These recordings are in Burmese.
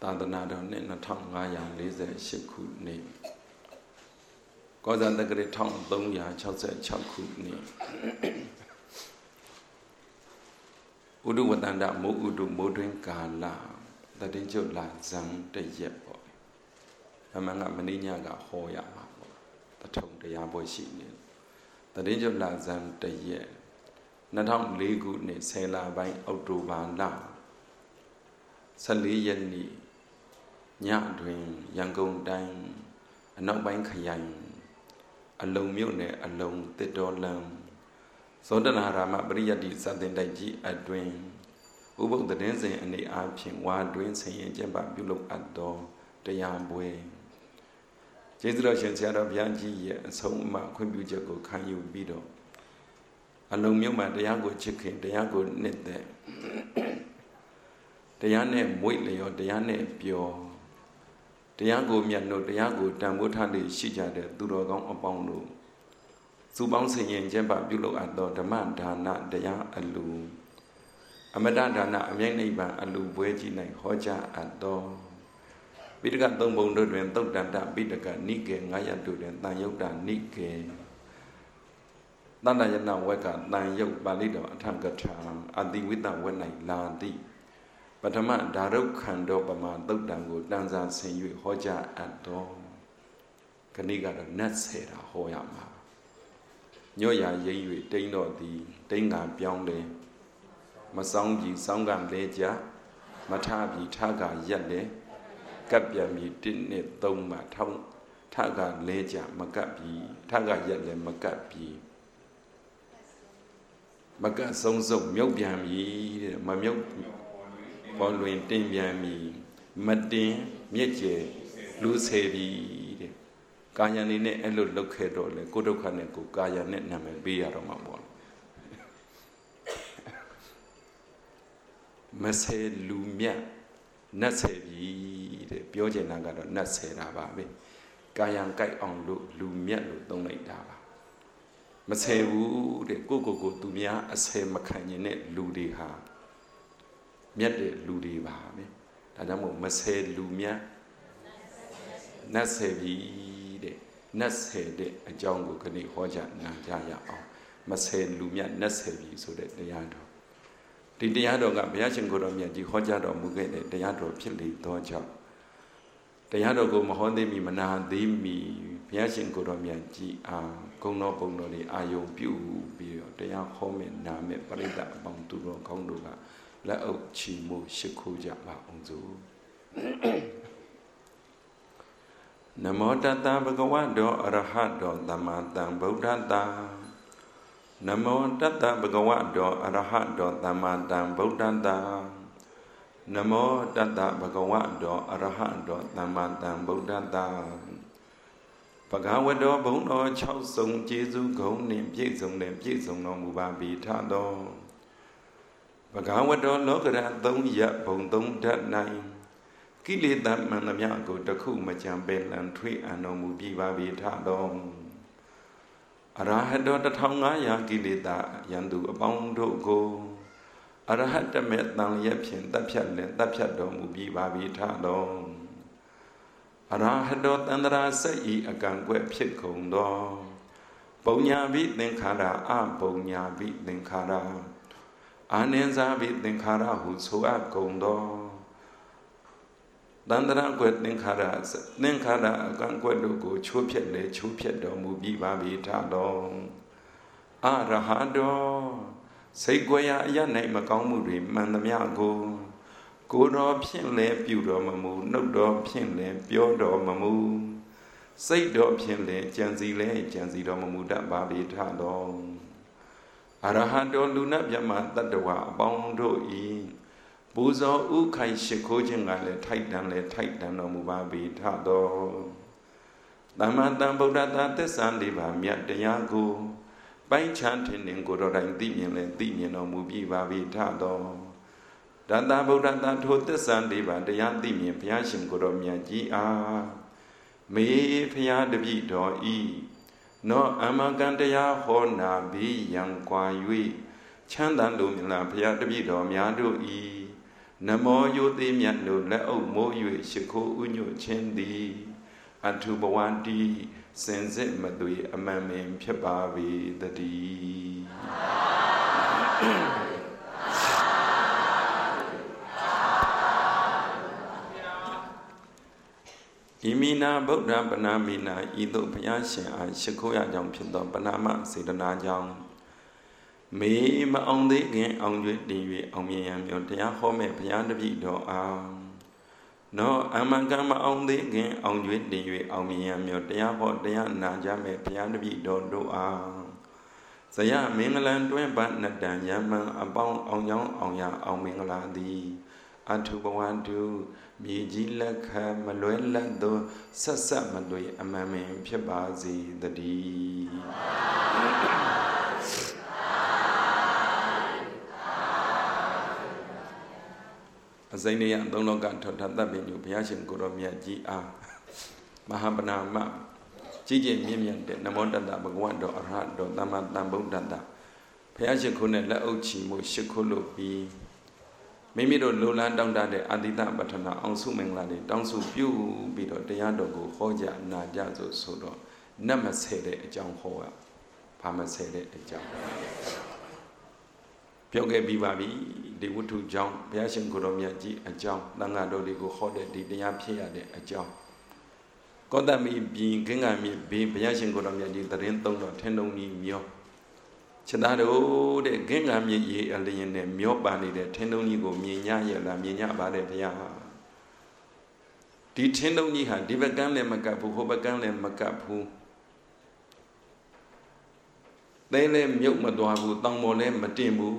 သာသနာတော်နှစ်2548ခုနှစ်ကောဇာတက္ကရာ1366ခုနှစ်ဥဒုဝတ္တန္တမိုးဥဒုမိုးတွင်ကာလတတိကျုပ်လာဇံတရက်ပေါ့အမှန်ကမင်းညကဟောရမှာပေါ့တထုံတရားပွဲရှိနေတတိကျုပ်လာဇံတရက်2004ခုနှစ်10လပိုင်းအောက်တိုဘာလ14ရက်နေ့ညတွင်ရန်ကုန်တိုင်းအနောက်ပိုင်းခရိုင်အလုံမြို့နယ်အလုံတစ်တော်လမ်းသောတနာရာမပရိယတ္တိစတင်တိုက်ကြီးအတွင်ဥပုပ်သတင်းစဉ်အနေအားဖြင့်ဝါတွင်ဆင်ရင်ကျင့်ပပြုလုပ်အပ်သောတရားပွဲကျေးဇူးတော်ရှင်ဆရာတော်ဘုရားကြီးရဲ့အဆုံးအမခွင့်ပြုချက်ကိုခံယူပြီးတော့အလုံမြို့မှာတရားကိုချစ်ခင်တရားကိုနှစ်သက်တရားနဲ့မွေ့လျော်တရားနဲ့ပျော်တရားကိုမြတ်လို့တရားကိုတန်ဖိုးထားလေရှိကြတဲ့သူတော်ကောင်းအပေါင်းတို့စုပေါင်းဆင်ရင်ကျင့်ပပြုလုပ်အပ်သောဓမ္မဒါနတရားအလူအမတဒါနအမြိုက်နိဗ္ဗာန်အလူပွဲကြီး၌ဟောကြားအပ်သောပိဋကသုံးပုံတို့တွင်သုတ်တန္တပိဋကနိကေ9ရပ်တို့တွင်တန်ယုတ်တနိကေတဏ္ဍယနာဝက်ကတန်ယုတ်ပါဠိတော်အထကထာအတိဝိတဝက်၌လာတိပထမဓာရုခန္ဓောပမာသုတ်တံကိုတန်စာဆင်၍ဟောကြားအပ်သောခဏိကတော့နတ်ဆယ်တာဟောရမှာညော့ရရိမ့်၍တိမ့်တော်သည်တိမ့်ကပြောင်းလေမဆောင်ပြီစောင်းကလဲကြမထပြီထကရက်လေကပ်ပြန်ပြီ1နဲ့3မှာထောင်းထကလဲကြမကပ်ပြီထကရက်လေမကပ်ပြီမကပ်ဆုံးစုပ်မြုပ်ပြန်ပြီတဲ့မမြုပ်ပေါ်လွင်တင်ပြန်ပြီမတင်မြက်ကျဲလူဆယ်ပြီတဲ့ကာယံနေနဲ့အဲ့လိုလောက်ခဲ့တော့လေကိုဒုက္ခနဲ့ကိုကာယံနဲ့နာမည်ပေးရတော့မှာပေါ့မဆယ်လူမြတ်နတ်ဆယ်ပြီတဲ့ပြောချင်တာကတော့နတ်ဆယ်တာပါပဲကာယံကြိုက်အောင်လို့လူမြတ်လို့သုံးလိုက်တာပါမဆယ်ဘူးတဲ့ကိုသူများအဆယ်မခံရင်တဲ့လူတွေဟာမြတ်တဲ့လူတွေပါပဲဒါကြောင့်မို့မဆယ်လူမြတ်နတ်ဆယ်ပြီတဲ့နတ်ဆယ်တဲ့အကြောင်းကိုခဏဟောကြားနာကြားရအောင်မဆယ်လူမြတ်နတ်ဆယ်ပြီဆိုတဲ့တရားတော်ဒီတရားတော်ကဘုရားရှင်ကိုယ်တော်မြတ်ကြီးဟောကြားတော်မူခဲ့တဲ့တရားတော်ဖြစ်လေသောကြောင့်တရားတော်ကိုမဟောသေးမီမနာသေးမီဘုရားရှင်ကိုယ်တော်မြတ်ကြီးအားဂုဏ်တော်ပုံတော်တွေအာယုံပြုပြီးတော့တရားဟောမယ်နာမယ်ပရိသတ်အပေါင်းသူတော်ကောင်းတို့ကလက်အုပ်ချီမှုရှိခိုးကြပါအောင်စို့နမောတတ္တဗုဒ္ဓဝါတောအရဟတောသမ္မာသမ္ဗုဒ္ဓတ္တနမောတတ္တဗုဒ္ဓဝါတောအရဟတောသမ္မာသမ္ဗုဒ္ဓတ္တနမောတတ္တဗုဒ္ဓဝါတောအရဟတောသမ္မာသမ္ဗုဒ္ဓတ္တဘဂဝတောဘုံတော်6စုံကျေးဇူးဂုဏ်နှင့်ပြည့်စုံတဲ့ပြည့်စုံတော်မူပါဘိထသောဘဂဝတောလောကရ3ရပ်ဘုံ3ဓာတ်၌ကိလေသာမှန်သမျှကိုတခုမကြံပယ်လံထွေးအံတော်မူပြီးပါပြီထတော်အရဟတော1500ကိလေသာယန္တုအပေါင်းတို့ကိုအရဟတမေတန်လျက်ဖြင့်တပ်ဖြတ်လည်းတပ်ဖြတ်တော်မူပြီးပါပြီထတော်အရဟတောတန္တရာစိတ်ဤအကံကွက်ဖြစ်ကုန်သောပုံညာဘိသင်္ခါရအပုံညာဘိသင်္ခါရအာနိဇာဘိသင်္ခါရဟုဆိုအပ်ကုန်သောတန္တရာကွယ်သင်္ခါရအကံကွယ်တို့ကိုချိုးဖျက်လေချိုးဖျက်တော်မူပြီးပါပြီထတော်အရဟတောစိတ်ကြွယ်ရာအရ၌မကောင်းမှုတွေမှန်သမျှကိုကိုယ်တော်ဖြင့်လည်းပြုတော်မမူနှုတ်တော်ဖြင့်လည်းပြောတော်မမူစိတ်တော်ဖြင့်လည်းကြံစီလည်းကြံစီတော်မမူတတ်ပါပြီထတော်အရဟတောလူနာမြတ်မတတ္တဝါအပေါင်းတို့ဤပူဇော်ဥခိုင်ရှိခိုးခြင်းကလည်းထိုက်တန်တော်မူပါပြီထတော်သမ္မာသမ္ဗုဒ္ဓတ္တသစ္စာလေးပါးမြတ်တရားကိုပိုင်းခြားထင်ကိုယ်တော်တိုင်သိမြင်လည်းသိမြင်တော်မူပြီးပါပြီထတော်တတ္တဗုဒ္ဓတ္တထိုသစ္စာလေးပါးတရားသိမြင်ဘုရားရှင်ကိုယ်တော်မြတ်ကြီးအားမေဖျားတပည့်တော်ဤနောအမကံတရားဟောနာပြီးရန်ကွာ၍ချမ်းသာလို့မြင်လားဘုရားတပည့်တော်များတို့ဤနမောယုတိမြတ်တို့လက်အုပ်မိုး၍ရှိခိုးဥညွတ်ခြင်းသည်အထုဘဝတိစင်စစ်မသွေအမှန်ပင်ဖြစ်ပါ၏တည်းဣမိနာဗုဒ္ဓပနာမိနာဤသို့ဘုရားရှင်အားရှိခိုးရကြောင်းဖြစ်သောပနာမစေတနာကြောင့်မေမအောင်သေးခင်အောင်၍တည်၍အောင်မြင်ရန်မျိုးတရားဟောမဲ့ဘုရားတပည့်တော်အားနောအမှန်ကမအောင်သေးခင်အောင်၍တည်၍အောင်မြင်ရန်မျိုးတရားဟောတရားနာကြမဲ့ဘုရားတပည့်တော်တို့အားဇယမင်္ဂလံတွင်ပါဏတံယမံအပေါင်းအောင်ကြောင်းအောင်ရအောင်မင်္ဂလာသည်အထုဘဝတုမြေကြီးလက်ခံမလွဲလတ်သောဆက်ဆက်မသွေအမှန်ပင်ဖြစ်ပါစေတည်းအစိမ့်နေရသုံးလောကထောထတပ်ပင်ညုဘုရားရှင်ကိုရောမြတ်ကြီးအားမဟာပနာမကြီးကျယ်မြင့်မြတ်တဲ့နမောတတ္တဘဂဝတ်တော်အရဟတ်တော်သမ္မာသမ္ဗုဒ္ဓတ္တဘုရားရှင်ခုနဲ့လက်အုပ်ချီမှုရှိခိုးလို့ပြီးမိမိတို့လိုလားတောင်းတတဲ့အာတိတပဋ္ဌနာအောင်စုမင်္ဂလာတွေတောင်းစုပြုပြီးတော့တရားတော်ကိုဟောကြနာကြဆိုတော့နတ်မဆဲတဲ့အကြောင်းဟောရဘာမဆဲတဲ့အကြောင်းပြောခဲ့ပြီးပါပြီဒီဝတ္ထုကြောင့်ဘုရားရှင်ကိုရောမြတ်ကြီးအကြောင်းသံဃာတော်တွေကိုဟောတဲ့ဒီတရားဖြစ်ရတဲ့အကြောင်းကောတမီပြည်ခင်းကမြေဘေးဘုရားရှင်ကိုရောမြတ်ကြီးတရင်သုံးတော်ထင်းတုံကြီးမျောခြေသားတို့တဲ့ခင်းကမြေရေအလျင်နဲ့မျောပါနေတဲ့ထင်းတုံကြီးကိုမြင်ညရလားမြင်ညပါတယ်ဘုရားဒီထင်းတုံကြီးဟာဒီဘက်ကန်းလည်းမကပ်ဘူးဟိုဘက်ကန်းလည်းမကပ်ဘူးသဲလည်းမြုပ်မသွားဘူးတောင်ပေါ်လည်းမတင်ဘူး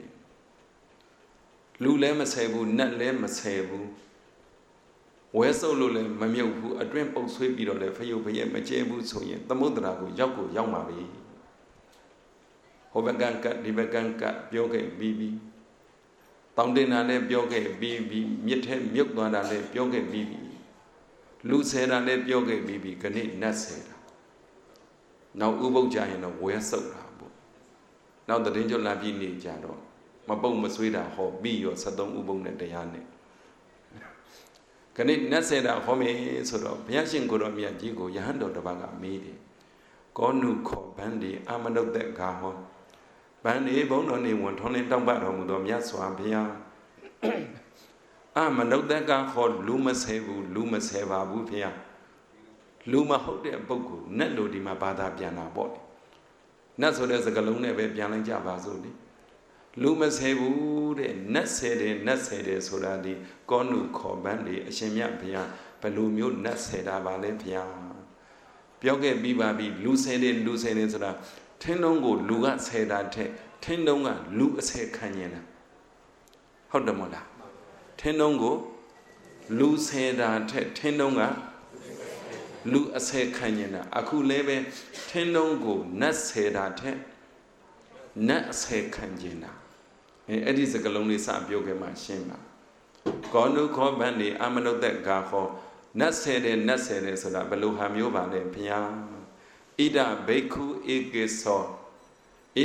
လူလည်းမဆဲဘူးနတ်လည်းမဆဲဘူးဝဲစုပ်လို့လည်းမမြုပ်ဘူးအတွင်းပုတ်ဆွေးပြီးတော့လည်းဖယုတ်ဖယဲမကျဲဘူးဆိုရင်သမုဒ္ဒရာကိုရောက်မှာပဲဟိုဘက်ကကဒီဘက်ကကပြောခဲ့ပြီးတောင်တင်တာလည်းပြောခဲ့ပြီးမြစ်ထဲမြုပ်သွားတာလည်းပြောခဲ့ပြီးလူဆဲတာလည်းပြောခဲ့ပြီးခဏနတ်ဆဲတာနောက်ဥပုပ်ကြရင်တော့ဝဲစုပ်တာပေါ့နောက်တရင်ကျွလာပြီးနေကြတော့မပုတ်မဆွေးတာဟောပြီးရော73ဥပုံနဲ့တရားနဲ့ခဏနတ်ဆဲတာဟောမယ်ဆိုတော့ဘုရားရှင်ကိုရောမြတ်ကြီးကိုယဟန်တော်တစ်ပါးကမေးတယ်ကောနုခောဗန္ဒီအာမနုတ်သက်ဂါဟောဗန္ဒီဘုံတော်နေဝန်ထုံးနေတောင်းပတော်မူသောမြတ်စွာဘုရားအာမနုတ်သက်ကဟောလူမဆဲဘူးလူမဆဲပါဘူးဘုရားလူမဟုတ်တဲ့ပုဂ္ဂိုလ်နတ်လိုဒီမှာဘာသာပြန်တာပေါ့နတ်ဆိုတဲ့စကားလုံးနဲ့ပဲပြန်လိုက်ကြပါစို့လေလူမဆဲဘူးတဲ့နတ်ဆဲတယ်ဆိုတာဒီကောနုခောဗန္ဒီအရှင်မြတ်ဘုရားဘယ်လိုမျိုးနတ်ဆဲတာပါလဲဘုရားပြောခဲ့ပြီးပါပြီလူဆဲတယ်ဆိုတာထင်းတုံးကိုလူကဆဲတာထက်ထင်းတုံးကလူအဆဲခံရင်လားဟုတ်တယ်မဟုတ်လားထင်းတုံးကိုလူဆဲတာထက်ထင်းတုံးကလူအဆဲခံရင်လားအခုလည်းပဲထင်းတုံးကိုနတ်ဆဲတာထက်နတ်အဆဲခံရင်လားအဲ့ဒီစကားလုံးလေးစပြောခဲ့မှရှင်းပါကောနုခောဗန္ဒီအာမနုတ်သက်ဂါဟောနတ်ဆဲတယ်ဆိုတာဘယ်လိုဟာမျိုးပါလဲဘုရားဣဒဘိက္ခုဧကေသောအ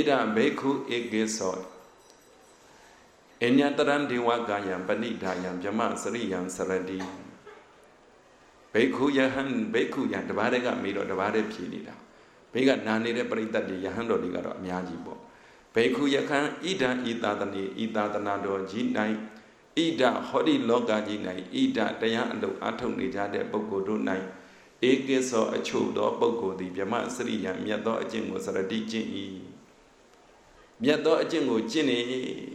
ညတရံဒေဝကာယံပဏိဒါယံဗြဟ္မစရိယံစရတိဘိက္ခုယဟန်တပါးတည်းကမေးတော့တပါးတည်းဖြေနေတာဘေးကနာနေတဲ့ပရိသတ်တွေယဟန်တော်တွေကတော့အများကြီးပေါ့ဘိက္ခုယခံဣဒံဤသာသနေဤသာသနာတော်ကြီး၌ဣဒဟောဒီလောကကြီး၌ဣဒတရားအလုပ်အားထုတ်နေကြတဲ့ပုဂ္ဂိုလ်တို့၌ဧကေသောအချို့သောပုဂ္ဂိုလ်သည်ဗြဟ္မစရိယံမြတ်သောအကျင့်ကိုစရတိကျင့်၏မြတ်သောအကျင့်ကိုကျင့်နေ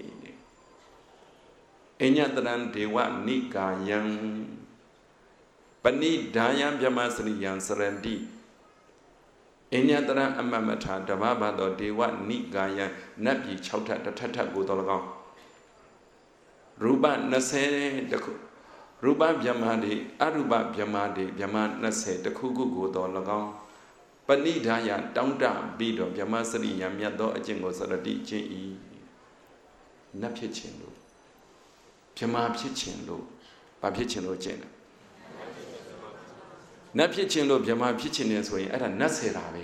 အညတရံဒေဝနိကာယံပဏိဒါယံဗြဟ္မစရိယံစရတိအညတရံအမမထာတဘာဘသောဒေဝနိကာယံနတ်ပြည်6ထပ်တစ်ထပ်ကိုတော်၎င်းရူပ20တခုရူပဗြဟ္မာတိအရူပဗြဟ္မာတိဗြဟ္မာ20တခုခုကိုတော်၎င်းပဏိဒါယတောင်းတပြီးတော့ဗြဟ္မစရိယံမြတ်သောအကျင့်ကိုစရတိကျင့်၏နတ်ဖြစ်ခြင်းလို့ဗြဟ္မာဖြစ်ခြင်းလို့ဘာဖြစ်ခြင်းလို့ကျင့်တယ်နတ်ဖြစ်ခြင်းလို့ဗြဟ္မာဖြစ်ခြင်းနဲ့ဆိုရင်အဲ့ဒါနတ်ဆဲတာပဲ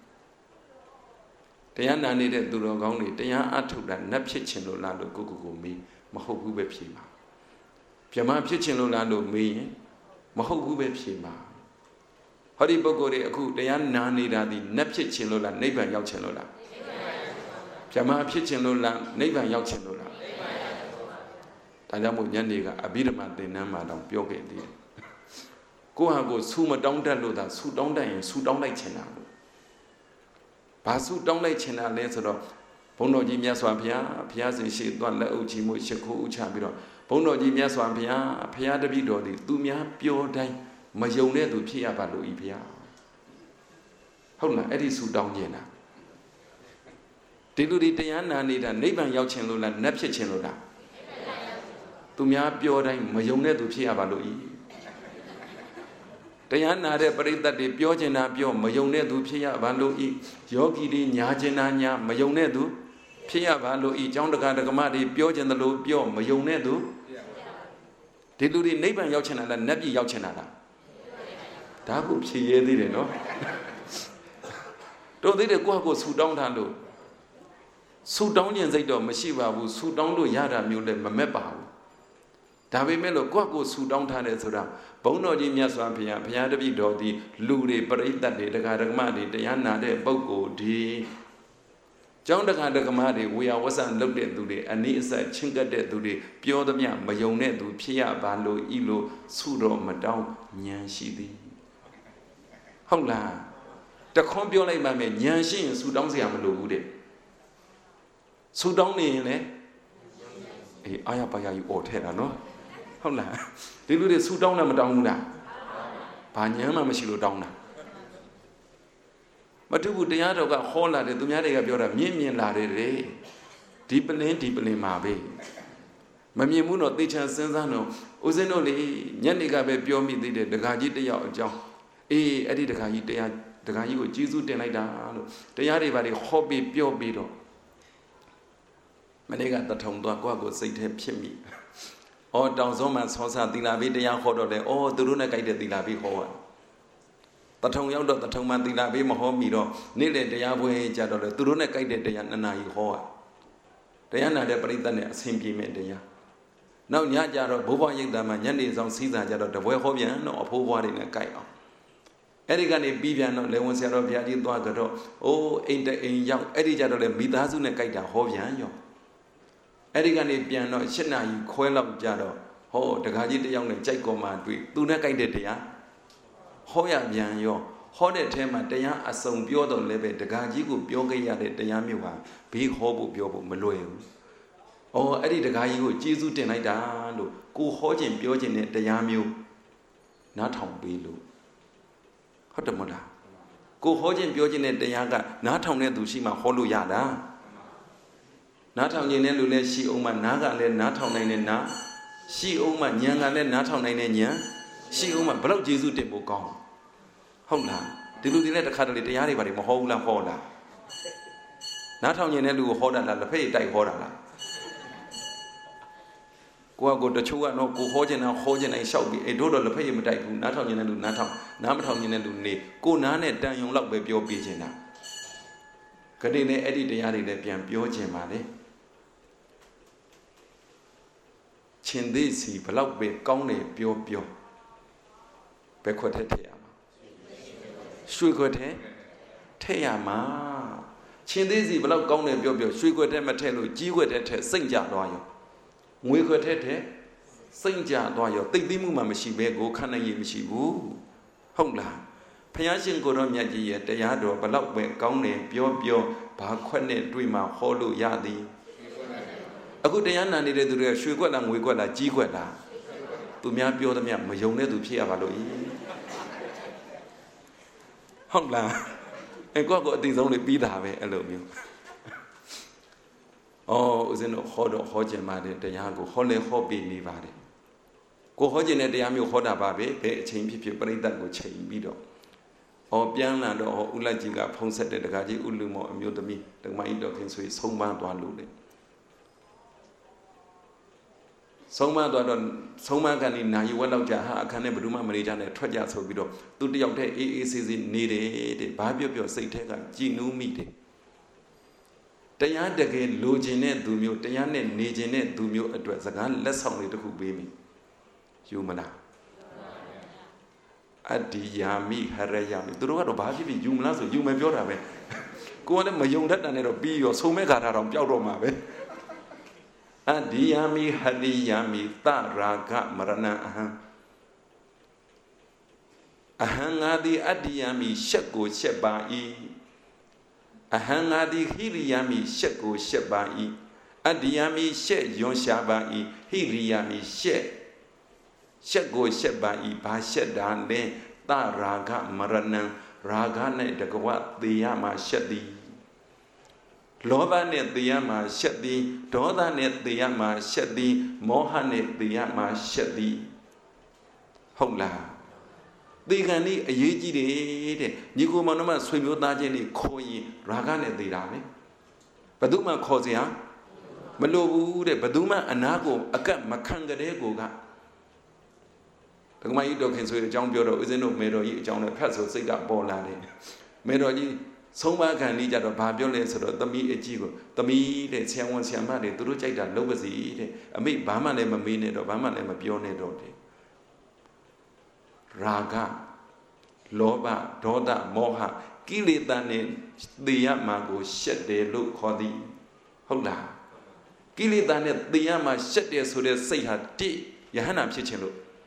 တရားနာနေတဲ့သူတော်ကောင်းတွေတရားအထုတ်တာနတ်ဖြစ်ခြင်းလို့လားလို့ကိုမေးမဟုတ်ဘူးပဲဖြေပါ Pyama pitching Lolando me, Mahoku Pima. Hori Bogore, Dayan Nani Dadi, Nepitchin Lola, neighbor Yauchenola. Pyama pitching Lola, neighbor Yauchenola. Tadamu Yandiga, a bit of the Nama of Pyoke. Go and go Suma down that Loda, Su down there and Su down like Chena. Pasu down like Chena, later of Pono Jimia Swampia, Piazzi, she don't let Uchimu Shaku Chabiro. Pono Jimia Swampia, Pia de Bidodi, Dumia, Pure Day, Majone to Pia Balu Ipia. Hona, Eddie Su down Yena. Diludi Diana need a neighbor Yauchen Lula, Nepchin Lula. Dumia, Pure Day, Majone to Pia Balu. Diana, the Parita de Piogena, Pio, Mayone to Pia Balu, Yogi di Nyajena, Mayone do. Pia Valo e John the Gadagamadi, Piojan the Lu, Pio, Mayonedu. Did do the neighbor Yauchana and Nebi Yauchanada? Tabu Pia did no? Don't they go Sudan Tando? Sudanian Zaido, Mashiva, Sudan do Yada Mule Mamepa. Davi Melo, Guago Sudan Tandesura, Bono di Miaswampia, Pia de Vido, the Ludi, Parita de Gadagamadi, Diana de Bogo, di. John the Gadagamadi, we are wasn't looked at today, and he said, Chinga de today, Pio the Miam, Mayone to Pia, Balo, Ilo, Sudo, Madame, Nyanshidi. Hola, the compiola mame, Nyanshi and Sudan Siamalude. Sudan in eh? Ayapaya, you ought to no? Hola, they do the Sudan Madonna. Panyama Machilo Downa. But to put the other got hola, the Dunyada Biora, Mimian Lade, deeply Mabe. Mamimuno, teacher Senzano, Uzenoli, Yaniga Biomi did the Gaji de Yao, Eddie the Gaji, the Gaji, Jesus de Naida, the Yari by the hobby Pio Bido. Maniga the Tonga say Pimi. Or down Zoman's Hosa, the Lavi de Yahodo, or the Runa guided the Lavi Hoa. The tongue young the tongue man the Lavi Mahomido, nearly the Yahweh Jado, the Runa guided the Yanana Hoa. Diana de Britania, simply made the Ya. Now Yajaro, Boba Yadama, Yandi is on Caesar Jado, the Wehovian or Povar in a Kaio. Erigani Biviano, Leonsiaro Viadi Dogado, oh, ain't the young Eddie Jado, Midazuna Kaita Hoviano. Erigani piano, Chena, Coil of Jado, oh, the Gaji the young Jacob Madrid, do not guide the Ya. Hoya Biano, Hode Tema, the Ya, as some Biodo Leve, the Gaji, Bioga, the Yamiwa, big hobo Biobo Maloy. Oh, Eddie the Gaji, Jesus Tenaida, go Hojin Biogin the Yamu, not home below. Hot the Moda. Go Hojin Biogin the Yaga, not on Nedushima, Holu Yada. Not on Yenelu, she Oma Naga, not on Nana, she Oma Yanga, not on Nanya, she Oma Bro Jesus de Bocon. Hola, the Ludina Cataly Yari, but Mohola Hola. Not on Yenelu Hola, the pay die Hola. Go to Chua, no go Hojin, I shall be a dodo pay him type, not on Yenelu, not on Yenelu, go Nane, down your luck with your pigeon. Cadine Eddie de Yari, the Pian Pioche Male. Chindisi, Palau be Gone, Pio. Bequete Teama. Suicote Teama. Chindisi, Palau Gone, Pio, Suicote Matelo, Giwete, Saint Jadoyo. We could take Saint Jadoyo, take the Muma Machibe, go Kanayi Michibu. Hongla. Payashin Goromiaji, the Yado, Palau be Gone, Pio, Paquene, Dreamer, Holo Yadi. A good Diana needed to do a sugar and we got a jiguela. To me, I'm pure, Mayone to Pia Valoi. Hongla. And God got this only beat away, I love you. Oh, was in a Hodo Hojamade, the Yago, Holy Hobby Nivade. Go Hojin at the Yamu Hoda Babe, pay chain people, but that would change Bido. Or Piana or Ulajiga, Ponset the Gaji Ulumo, and Mutami, the mind of his Swiss, home bound one loaded. Soma can in Nayuela Jaha, can never do my Marijan, a treasure so below. To the young is needed, Babio say take a Ginu meeting. Tayan again, Lugine, do you, Tayan and Nijine, do you address a gun less only to who baby. Yumana Adiyami Harayami. The road of Baji, Yumla, so you may be your way. Go on my young that and be your so mega around Piauroma. Adiyami Hariyami Taraga Marana Ahangadi Adiyami Shako Shebai Ahangadi Hiriyami Shako Shebai Adiyami She Yon Shabai Hiriyami She Shako Shebai Bashedane Taraga Marana Ragane Dagawat Diyama Shadi Loba net Diyama Shadi Doda net Diyama Shadi Mohanet Diyama Shadi Hongla Digani a Yiji Nico Monoma swim with Najani Koi Ragane Dirame Baduma Kozia Malo Baduma Anago Aka Makanga de Goga The my dog can say John Bureau is no Mero John Passo Siga Bolani Mero So much can lead out of Babylons or the me a jigo, the me, the Siawan Siamade, to reject that Lobasi, a me Bama name a minute or Bama name a Bione Dote. Raga, Loba, Doda, Moha, Kilitane, the Yamago, shed the look Hodi. Hola. Kilitane, the Yama, shed the Suda say her tea, Yahana Chichelo.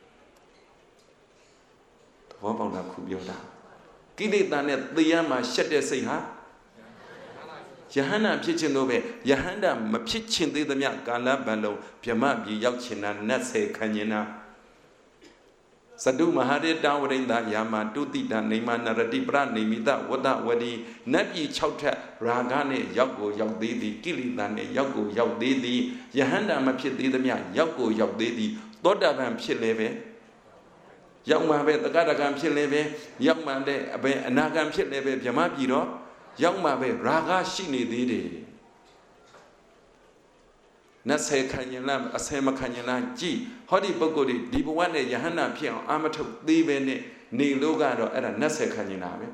Wabona Kubioda. Kilitane, the Yama, shed the say her. Yahana Pichinobe, Yahanda, Mapichin, the Yakala Balo, Piamabi, Yakina, Nase, Kanyana. Sadu Mahade Dawin that Yama, Dutita, Nema, Naradibra, Nemida, Wada Wadi, Nabi Chauta, Ragane, Yago, Yagdidi, Kilitane, Yago, Yagdidi, Yahanda Mapididamia, Yago, Yagdidi, Doda Vam Chileve, Yamabe, the Gadagam Chileve, Yamade, Anagam Chileve, Yamabiro, Yamabe, Raga Shini Didi. Nase Kanyalam, Asema Kanyalan, G, Hodi Bogodi, Dibuane, Yahana Pian, Amato, Divene, Ni Lugado, and a Nase Kanyaname.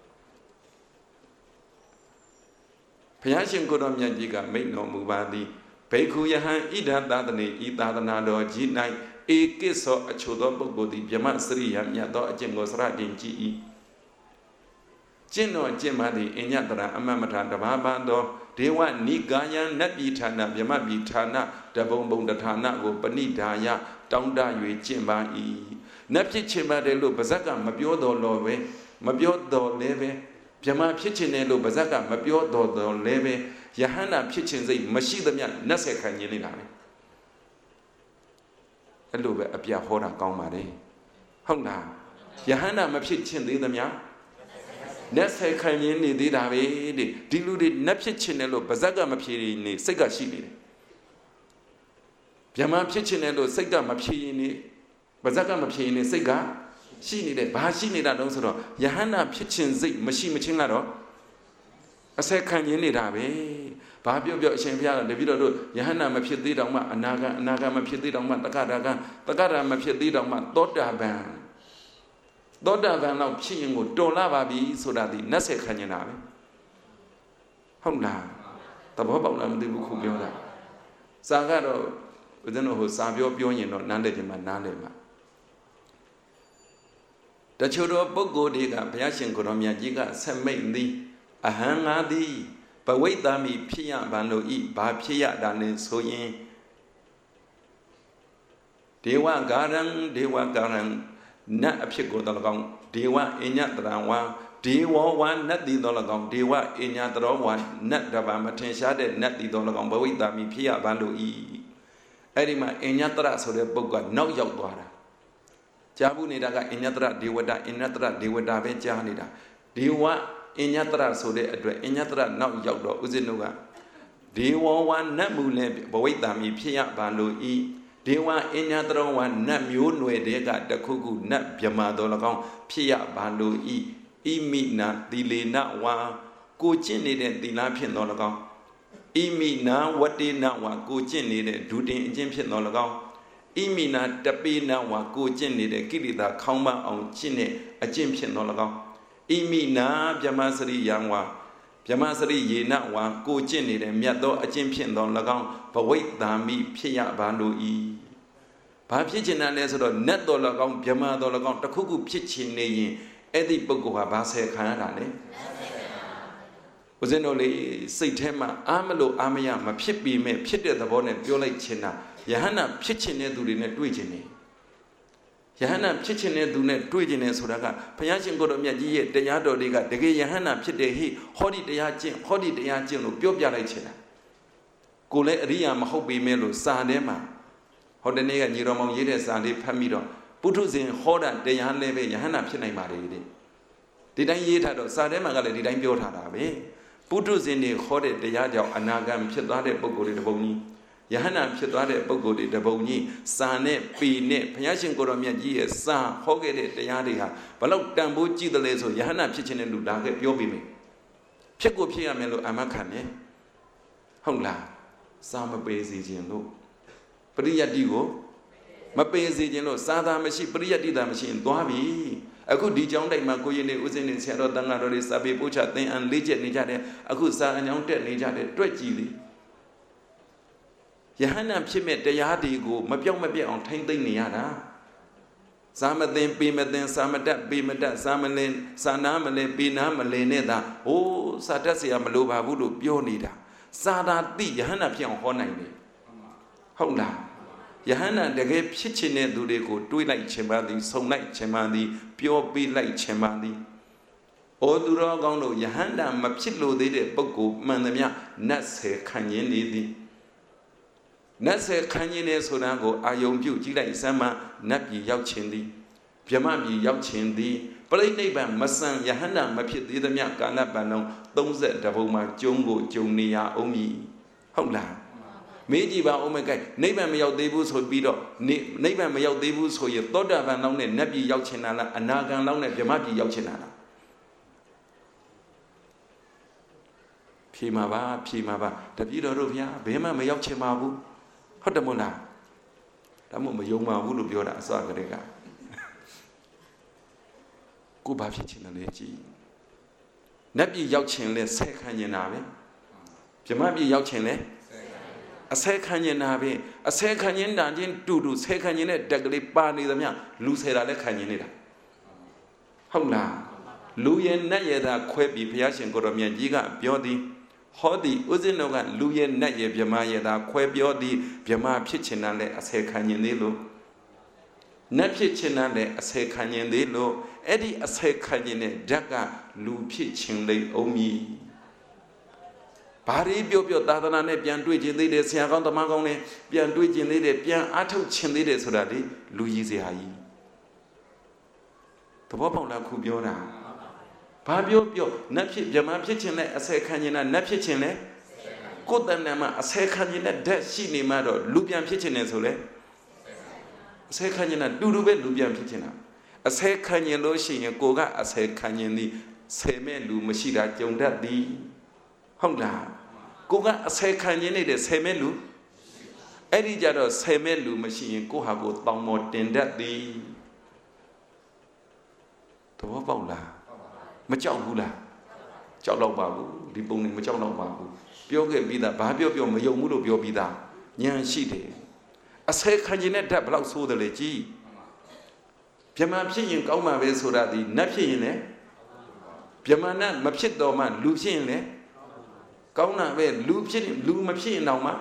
Payashin Godom Yajiga made no Mubadi, Peku Yahan, Ida Dadane, Ida Danado, G night, a kiss or a chodo Bogodi, Yaman Sri, Yado, Jengos Radin G. Jino Jemadi, Inyadra, Amamata, the Babando. Dewa ni gaya nabitana yama bitana dabong datana go banidaya taunda yue chimba I Napi chimba de lo bazaka mabiodo lowe mabiodo leve Yama pitchinelo bazaka mabiodo leve Yahana pitchin zay mashidamya nase kanyelina a little bit apia hora gaumare Honda Yahana mapitchin the mya Nasa Kanyini did have deluded Napichinello, Bazaga Mapini, Sega Shini. Yama Pichinello, Sega Mapini, Bazaga Mapini, Sega, she needed Bahashini that also. Yahana Pichin Zik, Machine Machinado. A second Yeni Dabe, Babio Champia, the video, Yahana Mapididama, Naga Mapididama, Takara Mapididama, Dota Ban. Doda van now ching would do lava be so that the Nase Kanyana. Honda, the Bobam de Bukubiola. Sagado, we don't know who Savio Pionian or Nandema Nandema. The children of Bogo Diga, Piashin Goromia Giga, Sam made thee a hanga thee, but wait that me Pia Bano eat by Pia than so yin. Dewa Garan. Not a pico dolagong, Dewa Inyatranwa, Dewa one, not the dolagong, Dewa Inyatran, not the Bamatin, not the dolagong, but with me Pia Bando E. Edima Inyatra, so the book got no yogwara. Jabu Nidaga Inyatra, Dewada, Inatra, Dewada, Janida. Dewa Inyatra, so the address Inyatra, no yogdo, Uzinuga. Dewa one, not mule, but with me Pia Bando E. Dewa Inyadro one Namu Nue Dega the Kugu Nat Yamadolagong Pia Bando E. Imina Dilina wa Kuchini de Dilapian Dolagong. Imina what did not want Kuchini de Dudin Jimpian Dolagong. Imina Tapina wa Kuchini de Kilida Kama on Chine a Jimpian Dolagong. Imina Jamasari Yangwa. Jamasari Yena wa Kuchini de Miado a Jimpian Dolagong. But wait, me Pia Bando E. ဘာဖြစ်ချင်တာလဲဆိုတော့နတ်တော်၎င်းဗြဟ္မာတော်၎င်းတစ်ခုခုဖြစ်ချင်နေရင်အဲ့ဒီပုဂ္ဂိုလ်ဟာဘာဆယ်ခံရတာလဲဦးဇင်းတို့လေစိတ်ထဲမှာအားမလို့အားမရမဖြစ်ပြီးမဲ့ဖြစ်တဲ့သဘောနဲ့ပြောလိုက်ချင်တာယဟန္တာဖြစ်ချင်တဲ့သူတွေနဲ့တွေ့ချင်တယ်ယဟန္တာဖြစ်ချင်တဲ့သူနဲ့တွေ့ချင်တယ်ဆိုတာကဘုရားရှင်ကိုယ်တော်မြတ်ကြီးရဲ့တရားတော်တွေကတကယ်ယဟန္တာဖြစ်တယ်ဟိဟောဒီတရားကျင့်ဟောဒီတရားကျင့်လို့ပြောပြလိုက်ချင်တာကိုလည်းအရိယာမဟုတ်ပေမဲ့လို့စာထဲမှာဟောဒီနေ့ကညီတော်မောင်ရေးတဲ့စာလေးဖတ်ပြီးတော့ပုထုဇဉ်ဟောတာတရားလည်းပဲယဟန္တာဖြစ်နိုင်ပါလေတဲ့ဒီတိုင်းရေးထားတော့စာထဲမှာကလည်းဒီတိုင်းပြောထားတာပဲပုထုဇဉ်တွေဟောတဲ့တရားကြောင့်အနာဂတ်ဖြစ်သွားတဲ့ပုဂ္ဂိုလ်တွေတပုံကြီးယဟန္တာဖြစ်သွားတဲ့ပုဂ္ဂိုလ်တွေတပုံကြီးစာနဲ့ပေနဲ့ဘုရားရှင်ကိုယ်တော်မြတ်ကြီးရဲ့စာဟောခဲ့တဲ့တရားတွေဟာဘလောက်တန်ဖိုးကြည့်တယ်လဲဆိုယဟန္တာဖြစ်ခြင်းတဲ့လူလာခဲ့ပြောပြီးမယ်ဖြစ်ကိုဖြစ်ရမယ်လို့အမခံတယ်ဟုတ်လားစာမပေစီခြင်းလို့ပရိယတ္တိကိုမပေစီခြင်းလို့စာသာမရှိပရိယတ္တိသာမရှိရင်သွားပြီအခုဒီကြောင်းတိုက်မှာကိုရင်နေဦးစင်းနေဆရာတော်တန်ဃာတော်တွေစာပေပို့ချသင်အန်လေးချက်နေကြတယ်အခုစာအညောင်းတက်နေကြတယ်တွက်ကြည့်လေယဟန္တာဖြစ်မဲ့တရားတွေကိုမပြောက်မပြတ်အောင်ထိမ့်သိမ့်နေရတာစာမသိပေမသိစာမတတ်ပေမတတ်စာမလင်စာနာမလင်ပေနာမလင်နဲ့သာဟိုးစာတတ်เสียမလိုပါဘူးလို့ပြောနေတာစာသာတိယဟန္တာဖြစ်အောင်ဟောနိုင်တယ်ဟုတ်လားယဟန္တာတကယ်ဖြစ်ချင်တဲ့သူတွေကိုတွေးလိုက်ခြင်းပါသည်ဆုံလိုက်ခြင်းပါသည်ပြောပေးလိုက်ခြင်းပါသည်ဩသူတော်ကောင်းတို့ယဟန္တာမဖြစ်လို့သေးတဲ့ပုဂ္ဂိုလ်မှန်သမျှနတ်ဆယ်ခံရင်းနေသည်နတ်ဆယ်ခံရင်းနေဆိုတာကိုအာယုံပြုကြည့်လိုက်စမ်းမှနတ်ပြည်ရောက်ခြင်းသည်ဗြဟ္မပြည်ရောက်ခြင်းသည်ပရိနိဗ္ဗာန်မဆန်ယဟန္တာမဖြစ်သေးသမျှကာလပတ်လုံး32ဘုံမှာကျုံကိုကျုံနေရအောင်မည်ဟုတ်လားမေးကြည့်ပါဦးမကဲနိဗ္ဗာန်မရောက်သေးဘူးဆိုပြီးတော့နိဗ္ဗာန်မရောက်သေးဘူးဆိုရင်သောတာပန်လောက်နဲ့နတ်ပြည်ရောက်ချင်တာလားအနာဂံလောက်နဲ့ဗြဟ္မပြည်ရောက်ချင်တာလားဖြေမှာပါတပည့်တော်တို့ဗျာဘယ်မှမရောက်ချင်ပါဘူးဟုတ်တယ်မို့လားဒါမှမယုံပါဘူးလို့ပြောတာအစကတည်းကကိုဘာဖြစ်ချင်တယ်လဲကြည်နတ်ပြည်ရောက်ချင်လဲဆဲခံနေတာပဲဗြဟ္မပြည်ရောက်ချင်လဲအဆဲခံနေတာပဲအဆဲခံနေတာချင်းတူဆဲခံနေတဲ့တက်ကလေးပါနေသမျှလူဆဲတာလည်းခံနေတာဟုတ်လားလူရဲ့နတ်ရဲ့သာခွဲပြီးဘုရားရှင်ကိုယ်တော်မြတ်ကြီးကပြောသည်ဟောသည်ဥစဉ်တော်ကလူရဲ့နတ်ရဲ့ဗြဟ္မာရဲ့သာခွဲပြောသည်ဗြဟ္မာဖြစ်ချင်တာလည်းအဆဲခံနေသေးလို့နတ်ဖြစ်ချင်တာလည်းအဆဲခံနေသေးလို့အဲ့ဒီအဆဲခံနေတဲ့ဓာတ်ကလူဖြစ်ချင်လေအောင်မည်ဘာရီပြောသာသနာနဲ့ပြန်တွေ့ခြင်းသေးတယ်ဆရာကောင်းတမန်ကောင်းနဲ့ပြန်တွေ့ခြင်းသေးတယ်ပြန်အားထုတ်ခြင်းသေးတယ်ဆိုတာလေလူကြီးစရာကြီးသဘောပေါက်လားခုပြောတာဘာပြောနတ်ဖြစ်ဗြဟ္မာဖြစ်ခြင်းနဲ့အဆဲခံခြင်းနဲ့နတ်ဖြစ်ခြင်းနဲ့ကိုယ်တဏ္ဍာမှာအဆဲခံခြင်းနဲ့ဓာတ်ရှိနေမှတော့လူပြန်ဖြစ်ခြင်းနဲ့ဆိုလေအဆဲခံခြင်းနဲ့တူပဲလူပြန်ဖြစ်ခြင်းတာအဆဲခံခြင်းလို့ရှိရင်ကိုကအဆဲခံခြင်းသည်ဆယ်မဲ့လူမရှိတာကြုံတတ်သည်ဟုတ်လားကိုကအဆဲခံခြင်းနေတဲ့ဆယ်မဲ့လူအဲ့ဒီကြတော့ဆယ်မဲ့လူမရှိရင်ကိုဟာကိုတောင်းမောတင်တတ်သည်သဘောပေါက်လားမကြောက်ဘူးလားကြောက်တော့ပါဘူးဒီပုံနဲ့မကြောက်တော့ပါဘူးပြောခဲ့ပြီးသားဘာပြောမယုံဘူးလို့ပြောပြီးသားဉာဏ်ရှိတယ်အဆဲခံခြင်းနဲ့ဓာတ်ဘလောက်ဆိုးတယ်လေကြည်ဗြဟ္မာဖြစ်ရင်ကောင်းမှာပဲဆိုတာဒီနတ်ဖြစ်ရင်လည်းဗြဟ္မာနတ်မဖြစ်တော့မှလူဖြစ်ရင်လည်းကောင်းတာပဲလူမဖြစ်ရင်တော့မှ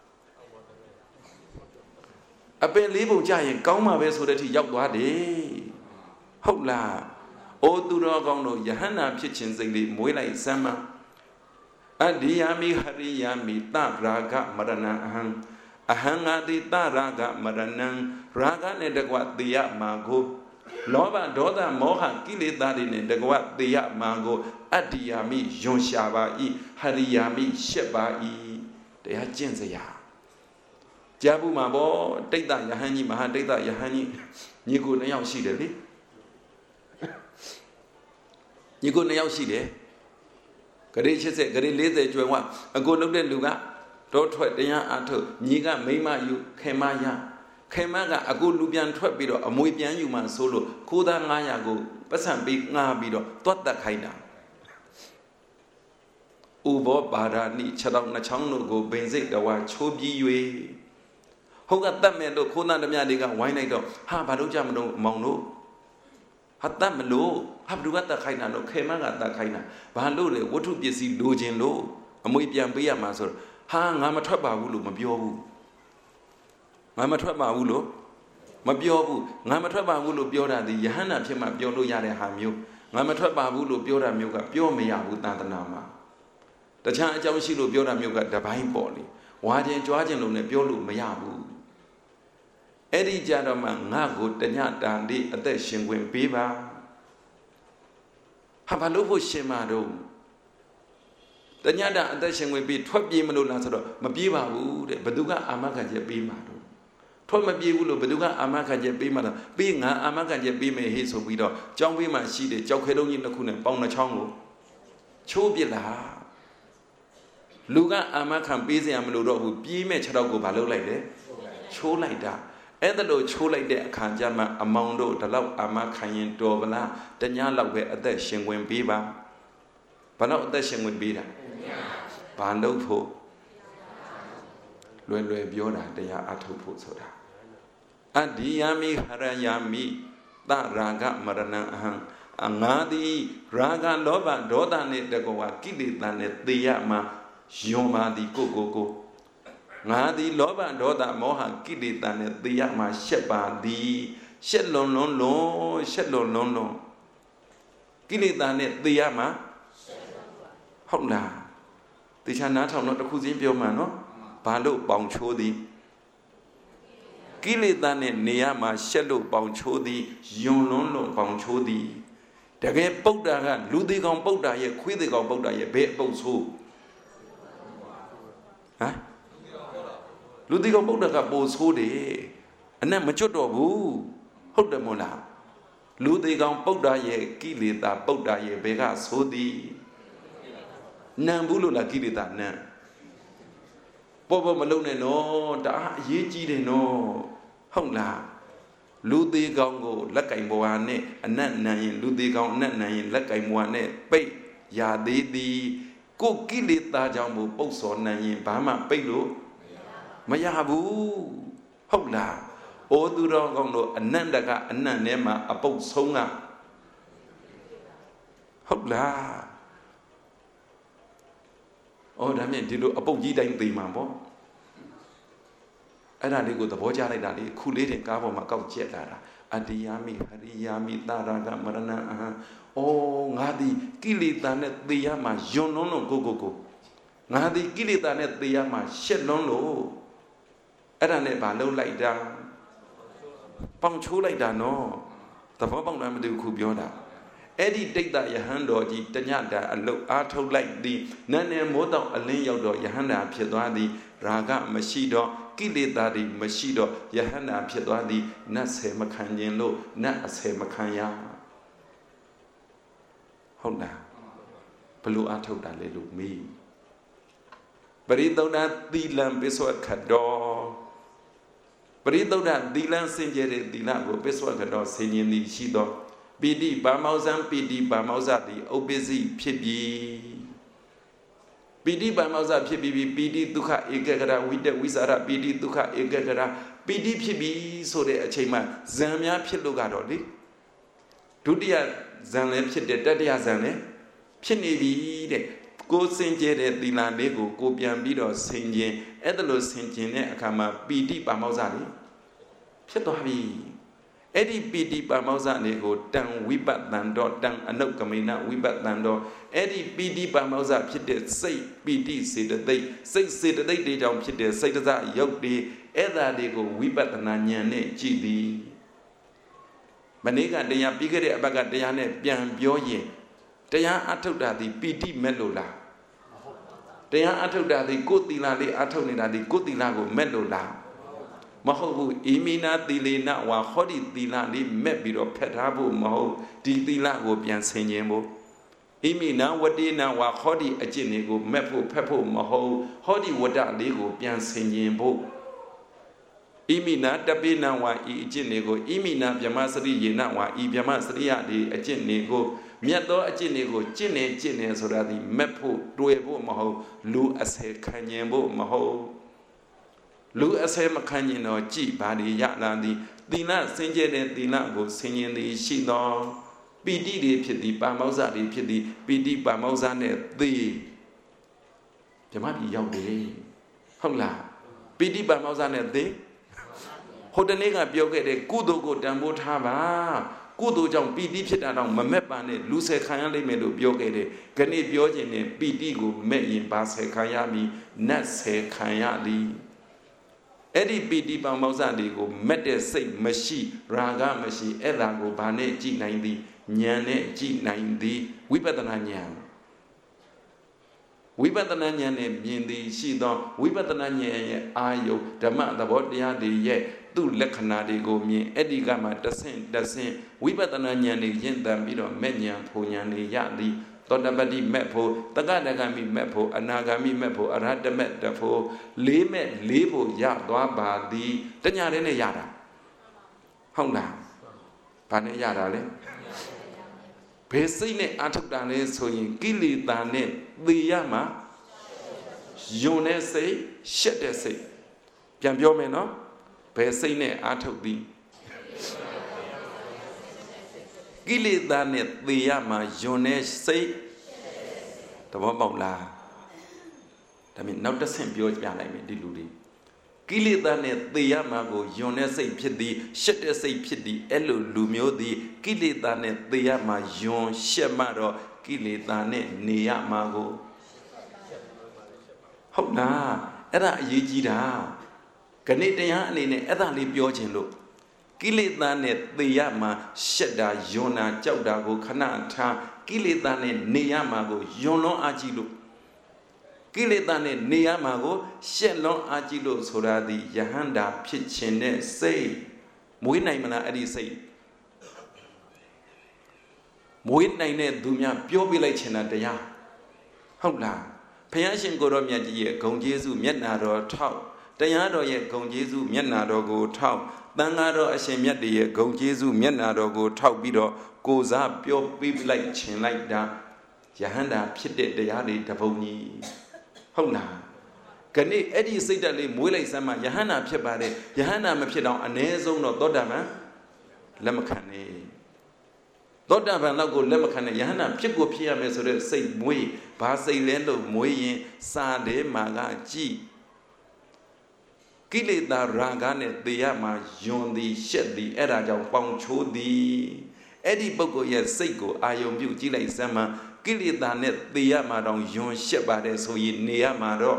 အပင်လေးပုံကြရင်ကောင်းမှာပဲဆိုတဲ့အထိရောက်သွားတယ်ဟုတ်လားအိုသူတော်ကောင်းတို့ယဟန္တာဖြစ်ခြင်းစိတ်လေးမွေးလိုက်စမ်းမအဒိယာမိဟရိယာမိတရာဂမရဏအဟံအဟံငါတိတရာဂမရဏံရာဂနဲ့တကွတေယမာကိုလောဘဒေါသမောဟကိလေသာတွေနဲ့တကွတေယမာကိုအဒိယာမိယွန်ရှာပါဤဟရိယာမိရှက်ပါဤတရားကျင့်စရာကြားဘူးမှာပေါ့တိတ်တယဟန်ကြီးမဟာတိတ်တယဟန်ကြီးညီကို2ယောက်ရှိတယ်လေညီကို2ယောက်ရှိတယ်ဂရေ80ဂရေ40ကျွယ်ဝအကိုလုပ်တဲ့လူကတော့ထွက်တရားအထုတ်ညီကမိမယူခင်မရခင်မကအကိုလူပြန်ထွက်ပြီးတော့အမွေပြန်ယူမှဆိုလို့ခိုးသား900ကိုပတ်စံပြီးငှားပြီးတော့တွတ်တက်ခိုင်းတာဥဘောပါဒာနိ6 2ချောင်းတို့ကိုဘိန်စိတ်တော်ချိုးပြီး၍ဟဟုတ်ကတတ်မဲ့လို့ခိုးသားဓမြတွေကဝိုင်းလိုက်တော့ဟာဘာလို့ကြမလို့မောင်တို့ဟာတတ်မလို့ဟာဘ누구ကတတ်ခိုင်းတာလို့ခေမကတတ်ခိုင်းတာဘာလို့လဲဝတ္ထုပစ္စည်းလိုချင်လို့အမွေပြန်ပေးရမှာဆိုတော့ဟာငါမထွက်ပါဘူးလို့မပြောဘူးငါမထွက်ပါဘူးလို့မပြောဘူးငါမထွက်ပါဘူးလို့ပြောတာဒီယဟန္တာဖြစ်မှပြောလို့ရတဲ့ဟာမျိုးငါမထွက်ပါဘူးလို့ပြောတာမျိုးကပြောမရဘူးသာသနာမှာတခြားအကြောင်းရှိလို့ပြောတာမျိုးကတပိုင်းပေါ့လေဝါခြင်းကြွားခြင်းလို့လည်းပြောလို့မရဘူးအဲ့ဒီကြတော့မှငါ့ကိုတညတာတိအသက်ရှင်ခွင့်ပေးပါဟာဘာလို့ဖို့ရှင်မှာတော့တညတာအသက်ရှင်ခွင့်ပေးထွက်ပြေးမလို့လားဆိုတော့မပြေးပါဘူးတဲ့ဘသူကအာမခံချက်ပေးမှာတော့ထွက်မပြေးဘူးလို့ဘသူကအာမခံချက်ပေးမှာလားပေးငါအာမခံချက်ပေးမယ်ဟေ့ဆိုပြီးတော့ကြောင်းပေးမှရှိတယ်ကြောက်ခဲတုံးကြီးတစ်ခုနဲ့ပေါင်နှချောင်းကိုချိုးပစ်လာလူကအာမခံပေးစရာမလိုတော့ဘူးပြေးမဲ့ခြေထောက်ကိုမလုပ်လိုက်လေချိုးလိုက်တာအဲ့ဒါလို့ချိုးလိုက်တဲ့အခါကျမှအမောင်တို့ဒီလောက်အာမခံရင်တော်ဗလားတညလောက်ပဲအသက်ရှင်ခွင့်ပေးပါဘာလို့အသက်ရှင်ခွင့်ပေးတာဘာလို့ဖို့လွယ်လွယ်ပြောတာတရားအထုတ်ဖို့ဆိုတာအဒိယမိဟရယမိသရာဂမရဏံအဟံအငါသည်ရာဂလောဘဒေါသနဲ့တကောကိလေသာနဲ့သေရမှာယွန်ပါသည်ကိုငါသည်လောဘဒေါသမောဟကိလေသာနဲ့သေရမှာရှက်ပါသည်ရှက်လွန်ရှက်လွန်ကိလေသာနဲ့သေရမှာဟုတ်လားတေချာနားထောင်တော့တစ်ခုချင်းပြောမှနော်ဘာလို့ပေါင်ချိုးသည်ကိလေသာနဲ့နေရမှာရှက်လို့ပေါင်ချိုးသည်ယွန်လွန်းပေါင်ချိုးသည်တကယ်ပုဒ္ဒါကလူသေးကောင်ပုဒ္ဒါရဲ့ခွေးသေးကောင်ပုဒ္ဒါရဲ့ဘယ်အပုတ်ဆိုးဟမ်လူသေးကောင်ပုဒ္ဒါကပိုဆိုးတယ်အနက်မကျွတ်တော့ဘူးဟုတ်တယ်မို့လားလူသေးကောင်ပုဒ္ဒါရဲ့ကိလေသာပုဒ္ဒါရဲ့ဘယ်ကဆိုးသည်နံဘူးလို့လားကိလေသာနံပေါ်မလုံးနဲ့နော်ဒါအရေးကြီးတယ်နော်ဟုတ်လားလူသေးကောင်ကိုလက်ကင်ဘဝနဲ့အနတ်နံရင်လူသေးကောင်အနတ်နံရင်လက်ကင်ဘဝနဲ့ပိတ်ရသေးသည်ကိုကိလေသာကြောင့်မို့ပုတ်စော်နံရင်ဘာမှပိတ်လို့မရဘူးဟုတ်လားဩသူတော်ကောင်းတို့အနန္တကအနတ်ထဲမှာအပုတ်ဆုံးကဟုတ်လားဩဒါမြင်ဒီလိုအပုတ်ကြီးတိုင်းသိမှာပေါ့အဲ့ဒါလေးကိုသဘောကျလိုက်တာလေခုလေးတင်ကားပေါ်မှာကောက်ကျက်လာတာအတ္တိယမိဟရိယာမိသရာဂမရဏံအဟံဩငါသည်ကိလေသာနဲ့သေရမှာယွန်းလွန်းလို့ကိုငါသည်ကိလေသာနဲ့သေရမှာရှက်လွန်းလို့အဲ့ဒါနဲ့ဘာလုပ်လိုက်တာပေါင်ချိုးလိုက်တာနော်သဘောပေါက်တယ်မသိဘူးခုပြောတာအဲ့ဒီတိတ်တယဟန်တော်ကြီးတညတာအလုတ်အားထုတ်လိုက်သည်နန်းနယ်မိုးတောင်အလင်းရောက်တော့ယဟန်တာဖြစ်သွားသည်ရာဂမရှိတော့ကိလေသာတွေမရှိတော့ယဟန်တာဖြစ်သွားသည်နတ်ဆယ်မခံခြင်းလို့နတ်အဆယ်မခံရဟုတ်လားဘလို့အားထုတ်တာလဲလို့မေးပရိသုဒ္ဓသီလံပိစွတ်ခတော်ပရိသုဒ္ဓသီလံစင်ကြယ်တဲ့သီလကိုပိစွတ်ခတော်ဆင်ញင်သည်ရှိသောပိဋိပါမောဇံပိဋိပါမောဇတိဥပ္ပစ္စည်းဖြစ်ပြီးပိဋိပါမောဇဖြစ်ပြီးပိဋိဒုက္ခဧကဂရဝိတဝိစာရပိဋိဒုက္ခဧကဂရပိဋိဖြစ်ပြီးဆိုတဲ့အချိန်မှာဇံများဖြစ်လို့ကတော့လေဒုတိယဇံလည်းဖြစ်တယ်တတိယဇံလည်းဖြစ်နေပြီတဲ့ကိုစင်ကြဲတဲ့သီလလေးကိုပြန်ပြီးတော့ဆင်ခြင်အဲ့ဒါလို့ဆင်ခြင်တဲ့အခါမှာပိဋိပါမောဇလေးဖြစ်သွားပြီအဲ့ဒီပိဋိပါမောဇလေးကိုတံဝိပတ္တန်တော့တံအနုကမိနဝိပတ္တန်တော့အဲ့ဒီပိဋိပါမောဇဖြစ်တဲ့စိတ်ပိဋိစေတသိက်စိတ်စေတသိက်တွေကြောင့်ဖြစ်တဲ့စိတ်တစရုပ်တွေအဲ့ဒါတွေကိုဝိပဿနာဉာဏ်နဲ့ကြည့်သည်မနေ့ကတရားပြီးခဲ့တဲ့အပတ်ကတရားနဲ့ပြန်ပြောရင်တရားအထုတ်တာဒီပိဋိမဲ့လို့လားတရားအထုတ်တာဒီကိုယ်သီလလေးအထုတ်နေတာဒီကိုယ်သီလကိုမဲ့လို့လားမဟုတ်ဘူးဣမိနာသီလေနဝါဟောဒီသီလလေးမဲ့ပြီးတော့ဖက်ထားဖို့မဟုတ်ဒီသီလကိုပြန်ဆင်ခြင်ဖို့ဣမိနာဝတိနာဝါဟောဒီအကျင့်တွေကိုမဲ့ဖို့ဖက်ဖို့မဟုတ်ဟောဒီဝတ္တလေးကိုပြန်ဆင်ခြင်ဖို့ဣမိနာတပိနဝါဤအကျင့်တွေကိုဣမိနာဗြဟ္မစရိယေနဝါဤဗြဟ္မစရိယဒီအကျင့်တွေကိုမြတ်သောအကျင့်တွေကိုကျင့်နေဆိုတာဒီမဲ့ဖို့တွေ့ဖို့မဟုတ်လူအစဲခံဉင်ဖို့မဟုတ်ဒလူအစဲမခံရင်တော့ကြည်ဘာတွေရလာသည်သီလစင်ကြယ်တဲ့သီလကိုဆင်ញင်သည်ရှိသောပီတိတွေဖြစ်သည်ပါမောဇ္ဇတွေဖြစ်သည်ပီတိပါမောဇ္ဇနဲ့သေဓမ္မပြည်ရောက်တယ်ဟုတ်လားပီတိပါမောဇ္ဇနဲ့သေဟိုတနေ့ကပြောခဲ့တဲ့ကုသိုလ်ကိုတန်ဖိုးထားပါကုသိုလ်ကြောင့်ပီတိဖြစ်တာတော့မမက်ပါနဲ့လူဆယ်ခံရလိမ့်မယ်လို့ပြောခဲ့တယ်ခဏပြောခြင်းနဲ့ပီတိကိုမဲ့ရင်ဘာဆယ်ခံရမည်နတ်ဆယ်ခံရသည်အဲ့ဒီပီတိပါမောဇ္ဇတွေကိုမက်တဲ့စိတ်မရှိရာဂမရှိအဲ့ဒါကိုဘာနဲ့ကြည်နိုင်သည်ဉာဏ်နဲ့ကြည်နိုင်သည်ဝိပဿနာဉာဏ်ဝိပဿနာဉာဏ်နဲ့မြင်သည်ရှိသောဝိပဿနာဉာဏ်ရဲ့အာယုဓမ္မသဘောတရားတွေရဲ့သူ့လက္ခဏာတွေကိုမြင်အဲ့ဒီကမှတဆင့်ဝိပဿနာဉာဏ်တွေရင့်တန်ပြီးတော့မဲ့ဉာဏ်ဖို့ဉာဏ်တွေရသည်သောတပတ္တိမဲ့ဖို့တက္ကတဂမိမဲ့ဖို့အနာဂမိမဲ့ဖို့အရဟတမဲ့တဖို့လေးမဲ့လေးဖို့ရသွားပါသည်တညာတည်းနဲ့ရတာဟုတ်လားဘာနဲ့ရတာလဲဘယ်စိတ်နဲ့အာထုတ်တာလဲဆိုရင်ကိလေသာနဲ့သေရမှာယွန်တဲ့စိတ်ရှက်တဲ့စိတ်ပြန်ပြောမယ်နော်ဘယ်စိတ်နဲ့အာထုတ်သည်ကိလေသာနဲ့သေရမှာယွန်တဲ့စိတ်သဘောပေါက်လားဒါမြင်နောက်တစ်ဆင့်ပြောပြလိုက်မယ်ဒီလူတွေကိလေသာနဲ့သေရမှာကိုယွန်တဲ့စိတ်ဖြစ်သည်ရှက်တဲ့စိတ်ဖြစ်သည်အဲ့လိုလူမျိုးသည်ကိလေသာနဲ့သေရမှာယွန်ရှက်မှတော့ကိလေသာနဲ့နေရမှာကိုဟုတ်လားအဲ့ဒါအရေးကြီးတာခဏတရားအနေနဲ့အဲ့ဒါလေးပြောခြင်းလို့ကိလေသာနဲ့သေရမှာရှက်တာယွန်တာကြောက်တာကိုခဏထားကိလေသာနဲ့နေရမှာကိုယွန်လွန်အားကြီးလို့ကိလေသာနဲ့နေရမှာကိုရှက်လွန်အားကြီးလို့ဆိုတာဒီယဟန္တာဖြစ်ခြင်းနဲ့စိတ်မွေးနိုင်မလားအဲ့ဒီစိတ်မွေးနိုင်တဲ့သူများပြောပြလိုက်ခြင်းတာတရားဟုတ်လားဘုရားရှင်ကိုရောမြတ်ကြီးရဲ့ဂုဏ်ကျေးဇူးမျက်နာတော်ထောက်တရားတော်ရဲ့ဂုဏ်ကျေးဇူးမျက်နာတော်ကိုထောက်သံဃာတော်အရှင်မြတ်တွေရဲ့ဂုဏ်ကျေးဇူးမျက်နာတော်ကိုထောက်ပြီးတော့ကိုယ်စားပြောပြလိုက်ခြင်းလိုက်တာယဟန္တာဖြစ်တဲ့တရားတွေတပုံကြီးဟုတ်လားခဏအဲ့ဒီစိတ်ဓာတ်လေးမွေးလိုက်စမ်းမှယဟန္တာဖြစ်ပါတယ်ယဟန္တာမဖြစ်တော့အ ਨੇ ဆုံးတော့သောတာပန်လက်မခံနဲ့သောတာပန်လောက်ကိုလက်မခံနဲ့ယဟန္တာဖြစ်ကိုဖြစ်ရမယ်ဆိုတဲ့စိတ်မွေးဘာစိတ်လဲလို့မွေးရင်စာထဲမှာကကြည်ကိလေသာရာဂနဲ့သေရမှာယွန်သည်ရှက်သည်အဲ့ဒါကြောင့်ပေါင်ချိုးသည်အဲ့ဒီပုဂ္ဂိုလ်ရဲ့စိတ်ကိုအာယုံပြုကြည့်လိုက်စမ်းမှကိလေသာနဲ့သေရမှာတော့ယွန်ရှက်ပါတယ်ဆိုရင်နေရမှာတော့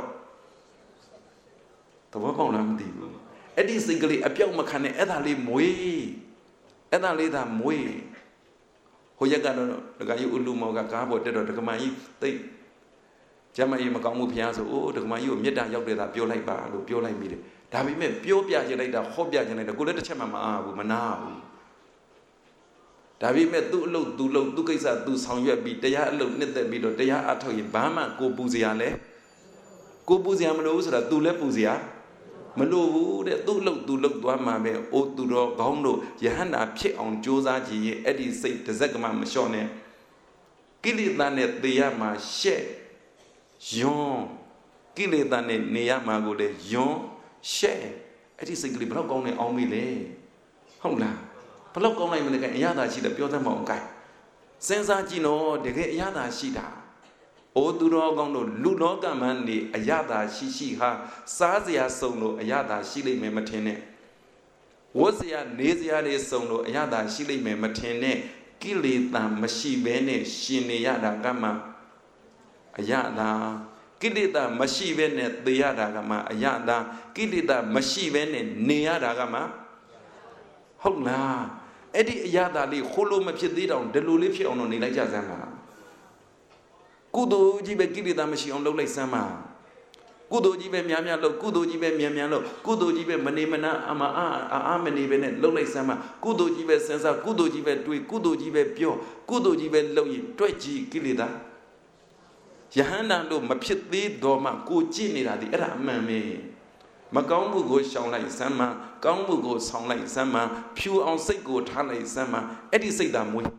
သဘောပေါက်လားမသိဘူးအဲ့ဒီစိတ်ကလေးအပြောက်မခံနဲ့အဲ့ဒါလေးမွေးအဲ့ဒါလေးသာမွေးဟိုရက်ကတော့ဒကာကြီးဥလူမောကကားပေါ်တက်တော့ဒကမကြီးသိကျမကြီးမကောင်းမှုဖျားဆိုအိုးဒကမကြီးကိုမေတ္တာရောက်တယ်သာပြောလိုက်ပါလို့ပြောလိုက်မိတယ်ဒါပေမဲ့ပြောပြချင်လိုက်တာဟောပြချင်လိုက်တာကိုလည်းတစ်ချက်မှမအားဘူးမနာဘူးဒါပေမဲ့သူ့အလုပ်သူ့လုပ်သူ့ကိစ္စသူဆောင်ရွက်ပြီးတရားအလုပ်နှစ်သက်ပြီးတော့တရားအထုတ်ရင်ဘာမှကိုပူစရာလဲကိုပူစရာမလိုဘူးဆိုတာသူလည်းပူစရာမလိုဘူးတဲ့သူ့အလုပ်သူလုပ်သွားမှာပဲအိုးသူတော်ကောင်းတို့ယဟန္တာဖြစ်အောင်ကြိုးစားကြည့်ရင်အဲ့ဒီစိတ်တစ်စက်ကမှမလျှော့နဲ့ကိလေသာနဲ့သေရမှာရှက်ယွန်းကိလေသာနဲ့နေရမှာကိုလေယွန်းရှက်အဲ့ဒီစိတ်ကလေးဘယ်တော့ကောင်းနေအောင်မေးလေဟုတ်လားဘယ်တော့ကောင်းနိုင်မလဲကအရသာရှိတယ်ပြောသမ်းမအောင်ကိုင်စဉ်းစားကြည့်နော်တကယ်အရသာရှိတာအိုးသူတော်ကောင်းတို့လူလောကမှနေအရသာရှိဟာစားစရာစုံလို့အရသာရှိလိမ့်မယ်မထင်နဲ့ဝတ်စရာနေစရာတွေစုံလို့အရသာရှိလိမ့်မယ်မထင်နဲ့ကိလေသာမရှိဘဲနဲ့ရှင်နေရတာကမှအရသာကိလေသာမရှိဘဲနဲ့သေရတာကမှအရသာကိလေသာမရှိဘဲနဲ့နေရတာကမှဟုတ်လားအဲ့ဒီအရသာလေးခိုးလို့မဖြစ်သေးတောင်ဒီလိုလေးဖြစ်အောင်တော့နေလိုက်ကြစမ်းပါကုသိုလ်ကြီးပဲကိလေသာမရှိအောင်လုပ်လိုက်စမ်းပါကုသိုလ်ကြီးပဲများများလုပ်ကုသိုလ်ကြီးပဲမြန်မြန်လုပ်ကုသိုလ်ကြီးပဲမနေမနာအာမနေပဲနဲ့လုပ်လိုက်စမ်းပါကုသိုလ်ကြီးပဲစဉ်းစားကုသိုလ်ကြီးပဲတွေးကုသိုလ်ကြီးပဲပြောကုသိုလ်ကြီးပဲလုပ်ရင်တွက်ကြည့်ကိလေသာယဟန္တာတို့မဖြစ်သေးတော့မှကိုကြည့်နေတာဒီအဲ့ဒါအမှန်ပဲမကောင်းမှုကိုရှောင်လိုက်စမ်းမှကောင်းမှုကိုဆောင်လိုက်စမ်းမှဖြူအောင်စိတ်ကိုထားလိုက်စမ်းမှအဲ့ဒီစိတ်သာမွေး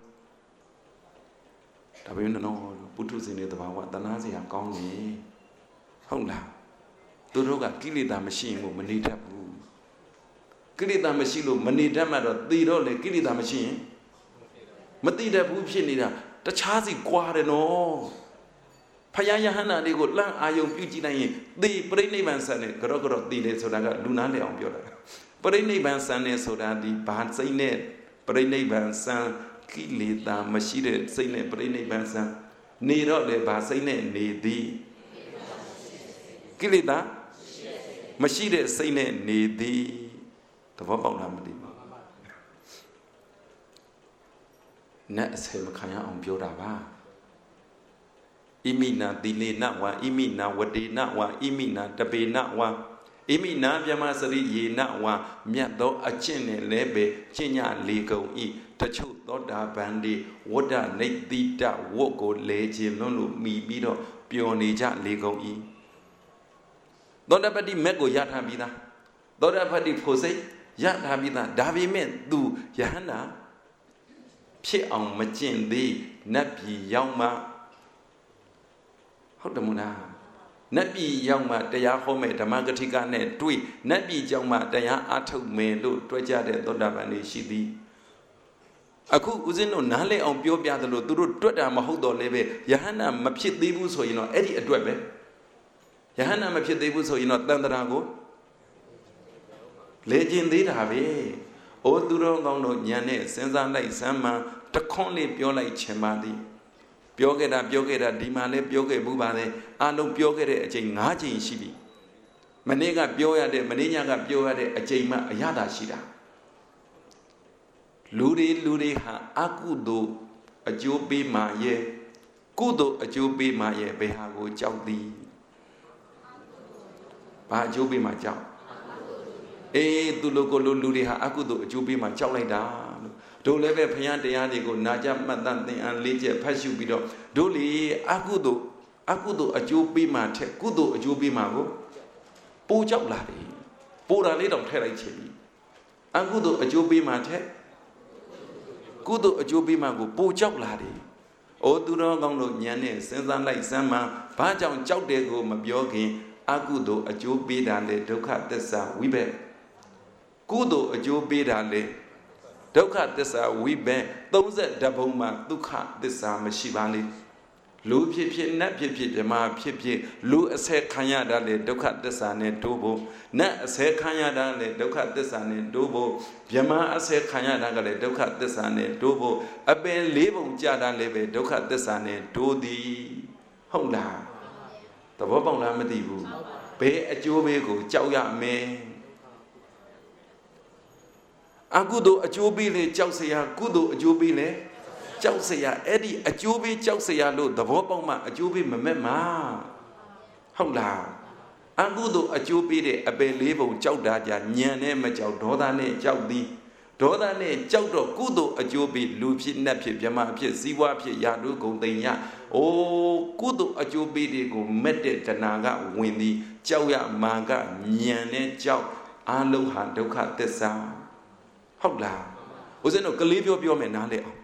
ဒါပေမဲ့နော်ပုထုဇဉ်တွေတဘာဝတနာစရာကောင်းနေဟုတ်လားသူတို့ကကိလေသာမရှိရင်မနေတတ်ဘူးကိလေသာမရှိလို့မနေတတ်မှတော့သိတော့လေကိလေသာမရှိရင်မသိတတ်ဘူးဖြစ်နေတာတခြားစီကွာတယ်နော်ဖယားယဟန္တာလေးကိုလှမ်းအာယုံပြုကြည့်လိုက်ရင်သိပရိနိဗ္ဗာန်ဆန်နဲ့ကြော့သိတယ်ဆိုတာကလူနာလေအောင်ပြောတာပရိနိဗ္ဗာန်ဆန်နဲ့ဆိုတာဒီဘာစိတ်နဲ့ပရိနိဗ္ဗာန်ဆန်ကိလေသာမရှိတဲ့စိတ်နဲ့ပရိနိဗ္ဗာန်ဆန်နေတော့လေဘာစိတ်နဲ့နေသည်ကိလေသာမရှိတဲ့စိတ်နဲ့နေသည်သဘောပေါက်လားမသိဘူးနတ်အစမခံရအောင်ပြောတာပါဣမိနာတိလေနဝါဣမိနာဝတေနဝါဣမိနာတပေနဝါဣမိနာမြမစရိယေနဝါမြတ်သောအကျင့်နဲ့လည်းပဲကျင့်ညလေကုန်ဤတချို့သောတာပန်ဒီဝဒ္ဒနိတိတဝတ်ကိုလဲခြင်းလွန်းလို့မိပြီးတော့ပျော်နေကြလေကုန်ဤသောတာပတိမက်ကိုရထားပြီးသားသောတာပတိဖို့စိတ်ရထားပြီးသားဒါပေမဲ့သူယဟန္တာဖြစ်အောင်မကျင့်သေးနတ်ပြည်ရောက်မှဟုတ်တယ်မလားနတ်ပြည်ရောက်မှတရားဟောမယ်ဓမ္မဂတိကနဲ့တွေ့နတ်ပြည်ကြောင့်မှတရားအထုတ်မယ်လို့တွဲကြတဲ့သောတာပန်တွေရှိသည်အခုဦးဇင်းတို့နားလည်အောင်ပြောပြသလိုသူတို့တွက်တာမဟုတ်တော့လည်းပဲယဟန္တာမဖြစ်သေးဘူးဆိုရင်တော့အဲ့ဒီအတွက်ပဲယဟန္တာမဖြစ်သေးဘူးဆိုရင်တော့တန်တရာကိုလေ့ကျင့်သေးတာပဲအိုသူတော်ကောင်းတို့ညာနဲ့စဉ်းစားလိုက်စမ်းမှတခွန်းလေးပြောလိုက်ချင်ပါသည်ပြောခဲ့တာဒီမှာလည်းပြောခဲ့ဘူးပါလေအလုံးပြောခဲ့တဲ့အချိန်9ချိန်ရှိပြီမနေ့ကပြောရတဲ့မနေ့ညကပြောရတဲ့အချိန်မှအရသာရှိတာလူတွေဟာအကုသို့အကျိုးပေးမှရဲ့ကုသို့အကျိုးပေးမှရဲ့ဘယ်ဟာကိုကြောက်သည်ဘာအကျိုးပေးမှကြောက်သူလိုကိုလူတွေဟာအကုသို့အကျိုးပေးမှကြောက်လိုက်တာတို့လည်းပဲဘုရားတရားတွေကိုနာကြမှတ်တတ်သင်အန်လေးချက်ဖတ်ရှုပြီးတော့တို့လေအကုသို့အကျိုးပေးမှထက်ကုသို့အကျိုးပေးမှကိုပိုးကြောက်လာတယ်ပိုးတာလေးတော့ထည့်လိုက်ချင်ပြီအကုသို့အကျိုးပေးမှထက်ကုသို့အကျိုးပေးမှကိုပိုးကြောက်လာတယ်အိုသူတော်ကောင်းတို့ဉာဏ်နဲ့စဉ်းစားလိုက်စမ်းမှဘာကြောင့်ကြောက်တယ်ကိုမပြောခင်အကုသို့အကျိုးပေးတာလေဒုက္ခသစ္စာဝိဘက်ကုသို့အကျိုးပေးတာလေဒုက္ခသစ္စာဝိဘက်32ဘုံမှာဒုက္ခသစ္စာမရှိပါလေလူဖြစ်နတ်ဖြစ်ဓမ္မဖြစ်လူအစဲခံရတာလေဒုက္ခသစ္စာနဲ့တိုးဖို့နတ်အစဲခံရတာလေဒုက္ခသစ္စာနဲ့တိုးဖို့ဓမ္မအစဲခံရတာကလည်းဒုက္ခသစ္စာနဲ့တိုးဖို့အပင်၄ဘုံကြတာလည်းပဲဒုက္ခသစ္စာနဲ့တိုးသည်ဟုတ်လားသဘောပေါက်လားမသိဘူးဘယ်အကျိုးပေးကိုကြောက်ရမယ်အကုသို့အကျိုးပေးလေကြောက်เสียကုသို့အကျိုးပေးလေကြောက်เสียအဲ့ဒီအကျိုးပေးကြောက်เสียလို့သဘောပေါက်မှအကျိုးပေးမမဲ့မှာဟုတ်လားအကုသို့အကျိုးပေးတဲ့အပယ်၄ဘုံကြောက်တာကြညံနဲ့မကြောက်ဒေါသနဲ့ကြောက်သည်ဒေါသနဲ့ကြောက်တော့ကုသို့အကျိုးပေးလူဖြစ်နတ်ဖြစ်ဗြဟ္မာဖြစ်ဇီဝဖြစ်ယာတုဂုံသိညာကုသို့အကျိုးပေးတွေကိုမက်တဲ့တဏှာကဝင်သည်ကြောက်ရမာကညံနဲ့ကြောက်အလုံးဟာဒုက္ခသစ္စာဟုတ်လားဦးဇင်းတို့ကလေးပြောမယ်နားလေအောင်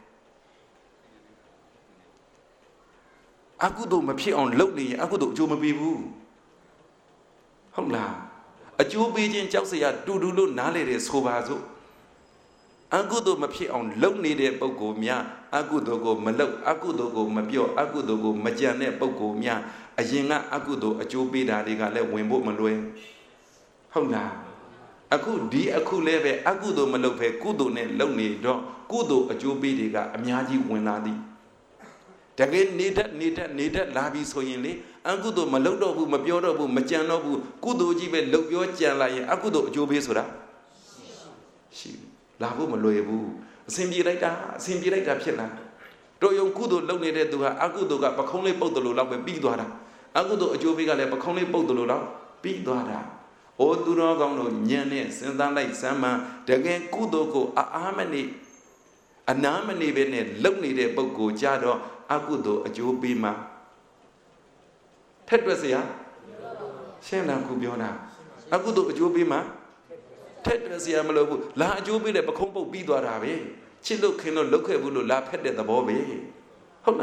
အကုသို့မဖြစ်အောင်လုပ်နေရင်အကုသို့အကျိုးမပေးဘူးဟုတ်လားအကျိုးပေးခြင်းကြောက်စရာတူလို့နားလေတယ်ဆိုပါစို့အကုသို့မဖြစ်အောင်လုပ်နေတဲ့ပုဂ္ဂိုလ်များအကုသို့ကိုမလုပ်အကုသို့ကိုမပြောအကုသို့ကိုမကြံတဲ့ပုဂ္ဂိုလ်များအရင်ကအကုသို့အကျိုးပေးတာတွေကလည်းဝင်ဖို့မလွယ်ဟုတ်လားအခုလည်းပဲအကုသို့မလုပ်ပဲကုသို့နဲ့လုပ်နေတော့ကုသို့အကျိုးပေးတွေကအများကြီးဝင်လာသည်တကယ်နေတတ်လာပြီဆိုရင်လေအကုသို့မလုပ်တော့ဘူးမပြောတော့ဘူးမကြံတော့ဘူးကုသို့ကြီးပဲလုပ်ပြောကြံလာရင်အကုသို့အကျိုးပေးဆိုတာရှိလာဖို့မလွယ်ဘူးအစဉ်ပြေလိုက်တာဖြစ်လာတို့ယုံကုသို့လုပ်နေတဲ့သူဟာအကုသို့ကပခုံးလေးပုတ်တယ်လို့လောက်ပဲပြီးသွားတာအကုသို့အကျိုးပေးကလည်းပခုံးလေးပုတ်တယ်လို့လောက်ပြီးသွားတာအိုသူတော်ကောင်းတို့ညံနဲ့စဉ်းစားလိုက်စမ်းမှတကယ်ကုသိုလ်ကိုအားမနေအနာမနေပဲနဲ့လုံနေတဲ့ပုဂ္ဂိုလ်ကြတော့အကုသိုလ်အကျိုးပေးမှထက်တွက်เสียရှင်းလားခုပြောတာအကုသိုလ်အကျိုးပေးမှထက်တွက်เสียမလို့ဘူးလာအကျိုးပေးတဲ့ပခုံးပုတ်ပြီးသွားတာပဲချစ်လို့ခင်လို့လုတ်ခဲ့ဘူးလို့လာဖက်တဲ့သဘောပဲဟုတ်လား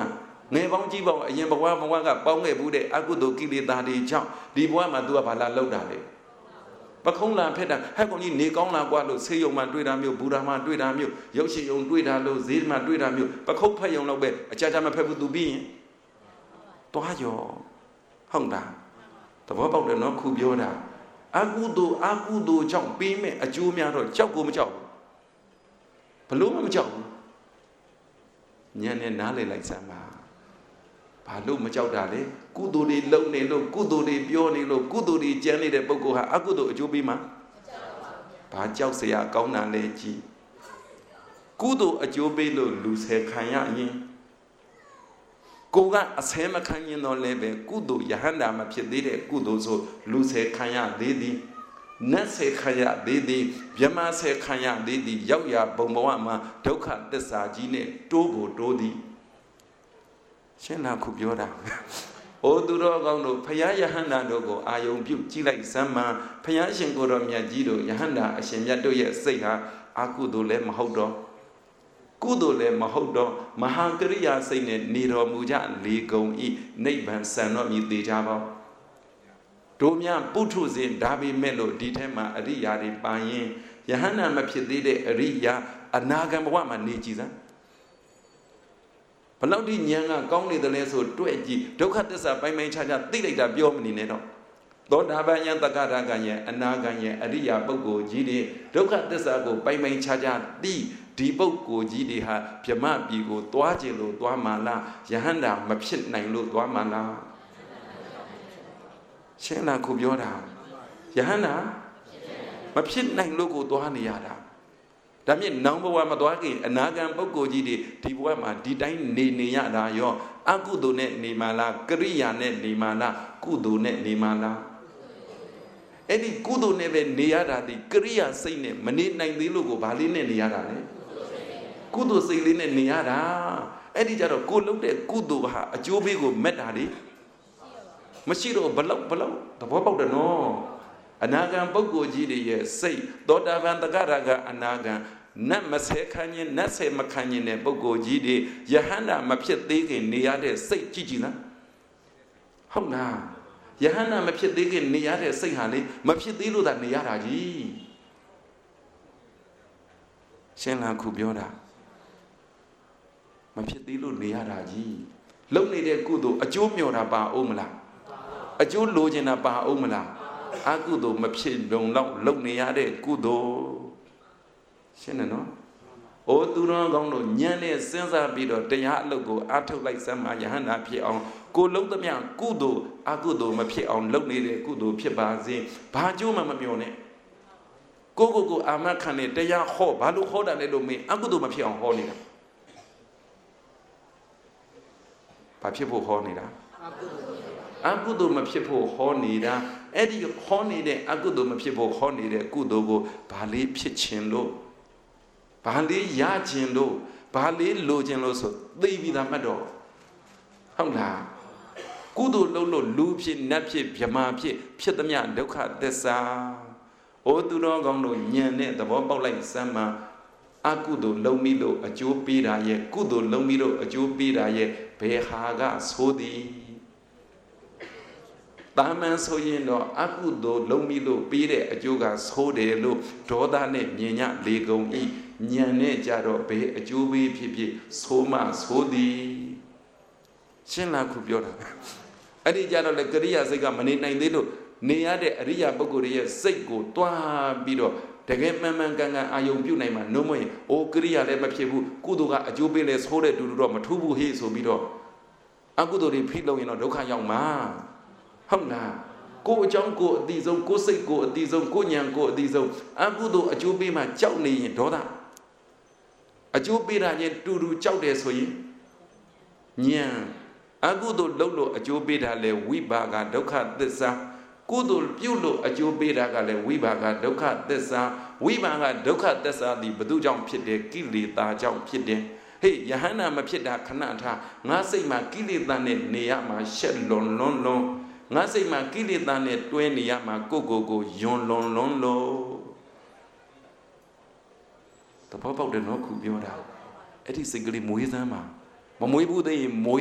ငယ်ပေါင်းကြီးပေါင်းအရင်ဘဝကပေါင်းခဲ့ဘူးတဲ့အကုသိုလ်ကိလေသာတွေကြောင့်ဒီဘဝမှာ तू ကဘာလာလောက်တာလဲပခုံးလာဖက်တာဟဲ့ကောင်ကြီးနေကောင်းလာกว่าလို့ဆေးရုံမှာတွေ့တာမျိုးဘူရာမှာတွေ့တာမျိုးရုပ်ရှင်ရုံတွေ့တာလို့ဈေးမှာတွေ့တာမျိုးပခုံးဖက်ရုံလောက်ပဲအကြကြမဖက်ဘူး तू ပြီးရင်တွားရောဟုတ်တာသဘောပေါက်တယ်နော်ခုပြောတာအကုသိုလ်ကြောင့်ပြီးမဲ့အကျိုးများတော့ကြောက်ကိုမကြောက်ဘူးဘလို့မကြောက်ဘူးညံနဲ့နားလေလိုက်စမ်းပါဘာလို့မကြောက်တာလဲကုသိုလ်တွေလုံနေလို့ကုသိုလ်တွေပြောနေလို့ကုသိုလ်တွေကြမ်းနေတဲ့ပုဂ္ဂိုလ်ဟာအကုသိုလ်အကျိုးပေးမှာဘာကြောက်เสียကောင်းတာလဲကြည်ကုသိုလ်အကျိုးပေးလို့လူဆယ်ခံရရင်ကိုကအဆဲမခံရင်တော့လည်းပဲကုသိုလ်ယဟန္တာမဖြစ်သေးတဲ့ကုသိုလ်ဆိုလူဆယ်ခံရသေးသည်နတ်ဆယ်ခံရသေးသည်မြမဆယ်ခံရသေးသည်ရောက်ရဘုံဘဝမှာဒုက္ခသစ္စာကြီးနဲ့တိုးကိုတိုးသည်ရှင်းလားခုပြောတာအိုသူတော်ကောင်းတို့ဖယားယဟန္တာတို့ကိုအာယုံပြုကြည့်လိုက်စမ်းမှဖယားရှင်ကိုယ်တော်မြတ်ကြီးတို့ယဟန္တာအရှင်မြတ်တို့ရဲ့စိတ်ဟာအကုသိုလ်လည်းမဟုတ်တော့ကုသိုလ်လည်းမဟုတ်တော့မဟာကရိယာစိတ်နဲ့နေတော်မူကြလေကုန်ဤနိဗ္ဗာန်ဆံတော်မြည်သေးကြပါတို့များပုထုဇဉ်ဒါပေမဲ့လို့ဒီထဲမှာအရိယာတွေပါရင်ယဟန္တာမဖြစ်သေးတဲ့အရိယာအနာဂံဘဝမှာနေကြည်စမ်းဘလောက်ဒီဉာဏ်ကကောင်းနေတယ်လဲဆိုတွေ့ကြည့်ဒုက္ခသစ္စာပိုင်းခြားခြားသိလိုက်တာပြောမနေနဲ့တော့သောတာပန်ယံတက္ကရာကံယံအနာဂံယံအရိယာပုဂ္ဂိုလ်ကြီးတွေဒုက္ခသစ္စာကိုပိုင်းခြားခြားသိဒီပုဂ္ဂိုလ်ကြီးတွေဟာဗြဟ္မပြည်ကိုသွားခြင်းလို့သွားမှလားယဟန္တာမဖြစ်နိုင်လို့သွားမှလားရှင်းလားခုပြောတာယဟန္တာမဖြစ်နိုင်လို့ကိုသွားနေရတာဒါမြင့်နောင်ဘဝမသွားခင်အနာဂံပုဂ္ဂိုလ်ကြီးတွေဒီဘဝမှာဒီတိုင်းနေရတာရောအကုသိုလ်နဲ့နေမှလားကရိယာနဲ့နေမှလားကုသိုလ်နဲ့နေမှလားအဲ့ဒီကုသိုလ်နဲ့ပဲနေရတာဒီကရိယာစိတ်နဲ့မနေနိုင်သေးလို့ကိုဗာလေးနဲ့နေရတာလေကုသိုလ်စိတ်လေးနဲ့နေရတာအဲ့ဒီကြတော့ကိုလုပ်တဲ့ကုသိုလ်ဟာအကျိုးပေးကိုမက်တာလေမရှိတော့ဘလောက်သဘောပေါက်တယ်နော်အနာဂံပုဂ္ဂိုလ်ကြီးတွေရဲ့စိတ်သောတာပန်တက္ကရာကအနာဂံနတ်မဆဲခံရင်နတ်ဆဲမခံရင်တဲ့ပုဂ္ဂိုလ်ကြီးတွေယဟန္တာမဖြစ်သေးခင်နေရတဲ့စိတ်ကြည့်လားဟုတ်လားယဟန္တာမဖြစ်သေးခင်နေရတဲ့စိတ်ဟာလေမဖြစ်သေးလို့သာနေရတာကြီးရှင်းလားခုပြောတာမဖြစ်သေးလို့နေရတာကြီးလုံနေတဲ့ကုသိုလ်အကျိုးမျှော်တာပါအောင်မလားအကျိုးလိုချင်တာပါအောင်မလားအကုသိုလ်မဖြစ်လုံလောက်လုံနေရတဲ့ကုသိုလ်ရှင်းတယ်နော်အိုသူတော်ကောင်းတို့ဉာဏ်နဲ့စဉ်းစားပြီးတော့တရားအလုပ်ကိုအားထုတ်လိုက်စမ်းမှယဟန္တာဖြစ်အောင်ကိုလုံးသမျှကုသိုလ်အကုသိုလ်မဖြစ်အောင်လုပ်နေတဲ့ကုသိုလ်ဖြစ်ပါစေဘာကြိုးမှမမျှော်နဲ့ကိုအာမခံနဲ့တရားဟောဘာလို့ဟောတာလဲလို့မင်းအကုသိုလ်မဖြစ်အောင်ဟောနေတာဘာဖြစ်ဖို့ဟောနေတာအကုသိုလ်မဖြစ်ဖို့ဟောနေတာအဲ့ဒီဟောနေတဲ့အကုသိုလ်မဖြစ်ဖို့ဟောနေတဲ့ကုသိုလ်ကိုဘာလေးဖြစ်ခြင်းလို့ဘာလေးရခြင်းလို့ဘာလေးလိုခြင်းလို့ဆိုသိပြီးသားမှတ်တော့ဟုတ်လားကုသိုလ်လုပ်လို့လူဖြစ်နတ်ဖြစ်ဗြဟ္မာဖြစ်သမျှဒုက္ခသစ္စာအိုသူတော်ကောင်းတို့ဉာဏ်နဲ့သဘောပေါက်လိုက်စမ်းမှာအကုသိုလ်လုံးပြီးလို့အကျိုးပေးတာရဲ့ကုသိုလ်လုံးပြီးလို့အကျိုးပေးတာရဲ့ဘယ်ဟာကဆိုသည်တာမန်ဆိုရင်တော့အကုသိုလ်လုံးပြီးလို့ပေးတဲ့အကျိုးကဆိုးတယ်လို့ဒေါသနဲ့မြင်ညလေကုန်ဤဉာဏ်နဲ့ကြတော့ဘယ်အကျိုးပေးဖြစ်ဆိုးမှဆိုသည်ရှင်းလားခုပြောတာအဲ့ဒီကြတော့လေကရိယာစိတ်ကမနေနိုင်သေးလို့နေရတဲ့အရိယာပုဂ္ဂိုလ်ရဲ့စိတ်ကိုတွားပြီးတော့တကယ်မှန်ကန်အာယုံပြုနိုင်မှာနှုံးမရင်အိုကရိယာလည်းမဖြစ်ဘူးကုသိုလ်ကအကျိုးပေးလဲဆိုးတဲ့တူတူတော့မထူးဘူးဟေ့ဆိုပြီးတော့အကုသိုလ်တွေဖိလို့ရင်တော့ဒုက္ခရောက်မှာဟုတ်လားကိုယ်အကြောင်းကိုအတိဆုံးကိုယ်စိတ်ကိုအတိဆုံးကိုယ်ဉာဏ်ကိုအတိဆုံးအကုသိုလ်အကျိုးပေးမှကြောက်နေရင်ဒေါသအကျိုးပေးတာချင်းတူတူကြောက်တယ်ဆိုရင်ဉာဏ်အကုသိုလ်လုပ်လို့အကျိုးပေးတာလဲဝိပါကဒုက္ခသစ္စာကုသိုလ်ပြုလို့အကျိုးပေးတာကလည်းဝိပါကဒုက္ခသစ္စာဝိပါကဒုက္ခသစ္စာသည်ဘု து ကြောင့်ဖြစ်တယ်ကိလေသာကြောင့်ဖြစ်တယ်ဟေးယဟန္တာမဖြစ်တာခဏထားငါစိတ်မှာကိလေသာနဲ့နေရမှာရှက်လွန်ငါစိတ်မှာကိလေသာနဲ့တွဲနေရမှာကိုယွန်လွန်လို့တဘောပေါက်တယ်နော်ခုပြောတာအဲ့ဒီစိတ်ကလေးမွေးစမ်းမှာမမွေးဘူးသေးရင်မွေး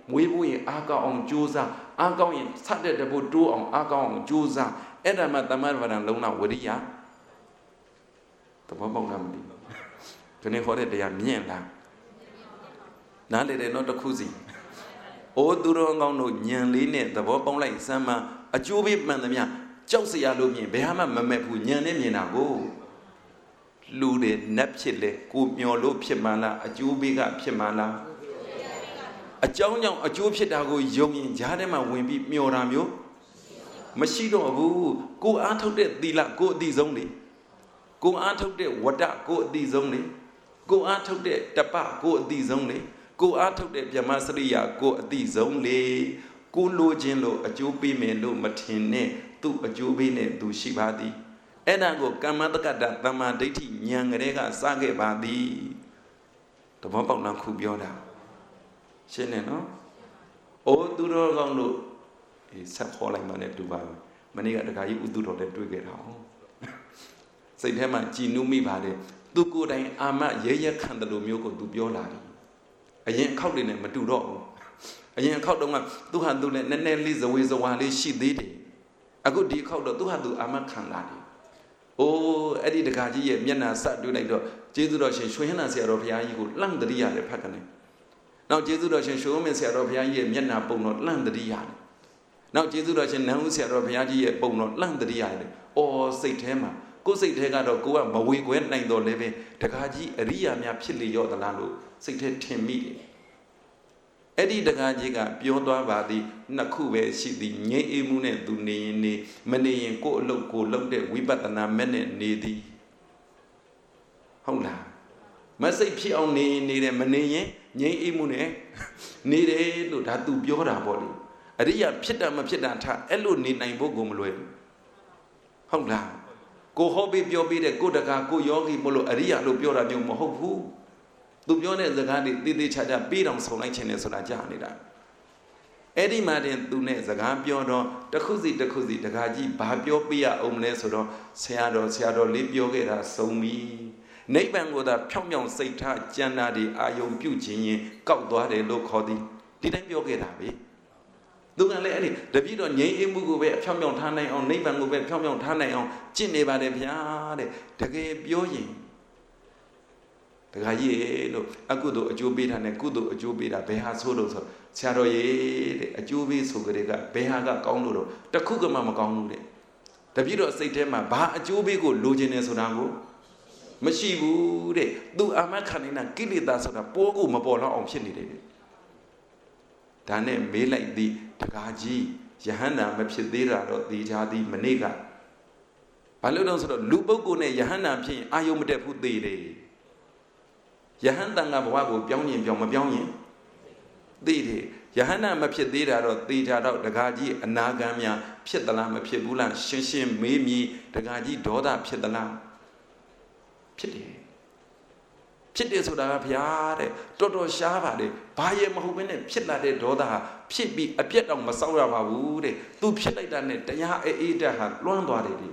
မွေးဖို့ရင်အားကောင်းအောင်ကြိုးစားအားကောင်းရင်ဆက်တဲ့တပုတ်တိုးအောင်အားကောင်းအောင်ကြိုးစားအဲ့ဒါမှတမ္မာဝရံလုံးဝဝရိယသဘောပေါက်လားမသိဘူးဒီနေ့ဟောတဲ့တရားမြင့်လားနားလေတယ်တော့တစ်ခုစီအိုးသူတော်ကောင်းတို့ညံလေးနဲ့သဘောပေါက်လိုက်စမ်းမအကျိုးပေးမှန်သမျှကြောက်စရာလို့မြင်ဘယ်ဟာမှမမဲ့ဘူးညံနဲ့မြင်တာကိုလူတွေနတ်ဖြစ်လေကိုမျောလို့ဖြစ်မှလားအကျိုးပေးကဖြစ်မှလားအကြောင်းကြောင့်အကျိုးဖြစ်တာကိုယုံရင်ဈာထဲမှာဝင်ပြီးမျောတာမျိုးမရှိတော့ဘူးကိုအားထုတ်တဲ့သီလကိုအတိဆုံးလေကိုအားထုတ်တဲ့ဝတ္တကိုအတိဆုံးလေကိုအားထုတ်တဲ့တပကိုအတိဆုံးလေကိုအားထုတ်တဲ့ဗြဟ္မစရိယာကိုအတိဆုံးလေကိုလိုခြင်းလို့အကျိုးပေးမယ်လို့မထင်နဲ့သူ့အကျိုးပေးနဲ့သူရှိပါသည်အဲ့ဒါကိုကမ္မတက္ကတသမ္မာဒိဋ္ဌိဉာဏ်ကလေးကစခဲ့ပါသည်တဘောပေါက်လားခုပြောတာရှင်းနေနော်အိုးသူတော်ကောင်းတို့ဆက်ခေါ်လိုက်မှလည်းတူပါမယ်မနေ့ကတခါကြီးဥတုတော်လည်းတွေ့ခဲ့တာဟုတ်စိတ်ထဲမှာကြည်နူးမိပါတယ်သူကိုယ်တိုင်အာမရဲရဲခံတယ်လို့မျိုးကိုသူပြောလာတယ်အရင်အခောက်တွေနဲ့မတူတော့ဘူးအရင်အခောက်တုန်းကသူဟာသူလည်းနည်းနည်းလေးဇဝေဇဝါလေးရှိသေးတယ်အခုဒီအခောက်တော့သူဟာသူအာမခံလာတယ်အိုးအဲ့ဒီတခါကြီးရဲ့မျက်နှာဆက်တွေ့လိုက်တော့ကျေးဇူးတော်ရှင်ရွှေဟန်းနာဆရာတော်ဘုရားကြီးကိုလှန့်တရိရတယ်ဖတ်ကနေနောက်ကျေးဇူးတော်ရှင်ရွှေဝမင်းဆရာတော်ဘုရားကြီးရဲ့မျက်နှာပုံတော့လှန့်တရိရတယ်နောက်ကျေးဇူးတော်ရှင်နန်းဦးဆရာတော်ဘုရားကြီးရဲ့ပုံတော့လှန့်တရိရတယ်အော်စိတ်ထဲမှာကိုယ်စိတ်ထဲကတော့ကိုကမဝေခွဲနိုင်တော့လည်းပဲတခါကြီးအရိယာများဖြစ်လေရော့သလားလို့စိတ်ထဲထင်မိတယ်အဲ့ဒီတခါကြီးကပြောသွားပါသည်နှစ်ခုပဲရှိသည်ငြိမ်းအေးမှုနဲ့သူနေရင်နေမနေရင်ကိုယ်အလုပ်ကိုလုပ်တဲ့ဝိပဿနာမဲ့နဲ့နေသည်ဟုတ်လားမစိတ်ဖြစ်အောင်နေတယ်မနေရင်ငြိမ်းအေးမှုနဲ့နေတယ်လို့ဒါသူပြောတာပေါ့လေအရိယာဖြစ်တာမဖြစ်တာထားအဲ့လိုနေနိုင်ဖို့ကိုမလွယ်ဘူးဟုတ်လားကိုဟောပြီးပြောပြီးတဲ့ကိုတကာကိုယောဂီမလို့အရိယာလို့ပြောတာမျိုးမဟုတ်ဘူးသူပြောတဲ့စကားတွေတည်တည်ချာချာပြီးတော့ဆုံလိုက်ခြင်းနဲ့ဆိုတာကြားနေတာအဲ့ဒီမှာတင်သူနဲ့စကားပြောတော့တစ်ခုစီတကာကြီးဘာပြောပြရအောင်မလဲဆိုတော့ဆရာတော်လေးပြောခဲ့တာစုံပြီနိဗ္ဗာန်ကိုသာဖြောင်းဖြောင်းစိတ်ထားကြံတာဒီအာယုံပြုခြင်းရင်ကောက်သွားတယ်လို့ခေါ်သည်ဒီတိုင်းပြောခဲ့တာပဲသူကလည်းအဲ့ဒီတပည့်တော်ငြိမ်းအေးမှုကိုပဲဖြောင်းဖြောင်းထားနိုင်အောင်နိဗ္ဗာန်ကိုပဲဖြောင်းဖြောင်းထားနိုင်အောင်ကျင့်နေပါတယ်ဗျာတဲ့တကယ်ပြောရင်တခါကြီးလို့အကုသိုလ်အကျိုးပေးတာနဲ့ကုသိုလ်အကျိုးပေးတာဘယ်ဟာဆိုလို့ဆိုဆရာတော်ရေးတဲ့အကျိုးပေးဆိုကြတဲ့ကဘယ်ဟာကကောင်းလို့တော့တခုကမှမကောင်းဘူးတဲ့တပည့်တော်စိတ်ထဲမှာဘာအကျိုးပေးကိုလိုချင်နေဆိုတာကိုမရှိဘူးတဲ့သူအာမခံနေတာကိလေသာဆိုတာပိုးကိုမပေါ်တော့အောင်ဖြစ်နေတယ်ဒါနဲ့မေးလိုက်သည်တကားကြီးယဟန္တာမဖြစ်သေးတာတော့သိချာသည်မနေ့ကဘာလို့တော့ဆိုတော့လူပုဂ္ဂိုလ်နဲ့ယဟန္တာဖြစ်ရင်အာယုံမတက်ဘူးသိတယ်ယဟန္တန်ကဘဝကိုပြောင်းရင်ပြောင်းမပြောင်းရင်သိတယ်ယဟန္တာမဖြစ်သေးတာတော့သိချာတော့တကားကြီးအနာဂံများဖြစ်သလားမဖြစ်ဘူးလားရှင်းမေးမြည်တကားကြီးဒေါသဖြစ်သလားဖြစ်တယ်ဆိုတာကဗျာတဲ့တော်တော်ရှားပါတယ်ဘာရဲ့မဟုတ်ဘဲနဲ့ဖြစ်လာတဲ့ဒေါသဟာဖြစ်ပြီးအပြက်တောင်မဆောက်ရပါဘူးတဲ့သူဖြစ်လိုက်တာနဲ့တရားအေးတက်ဟာလွှမ်းသွားတယ်ဒီ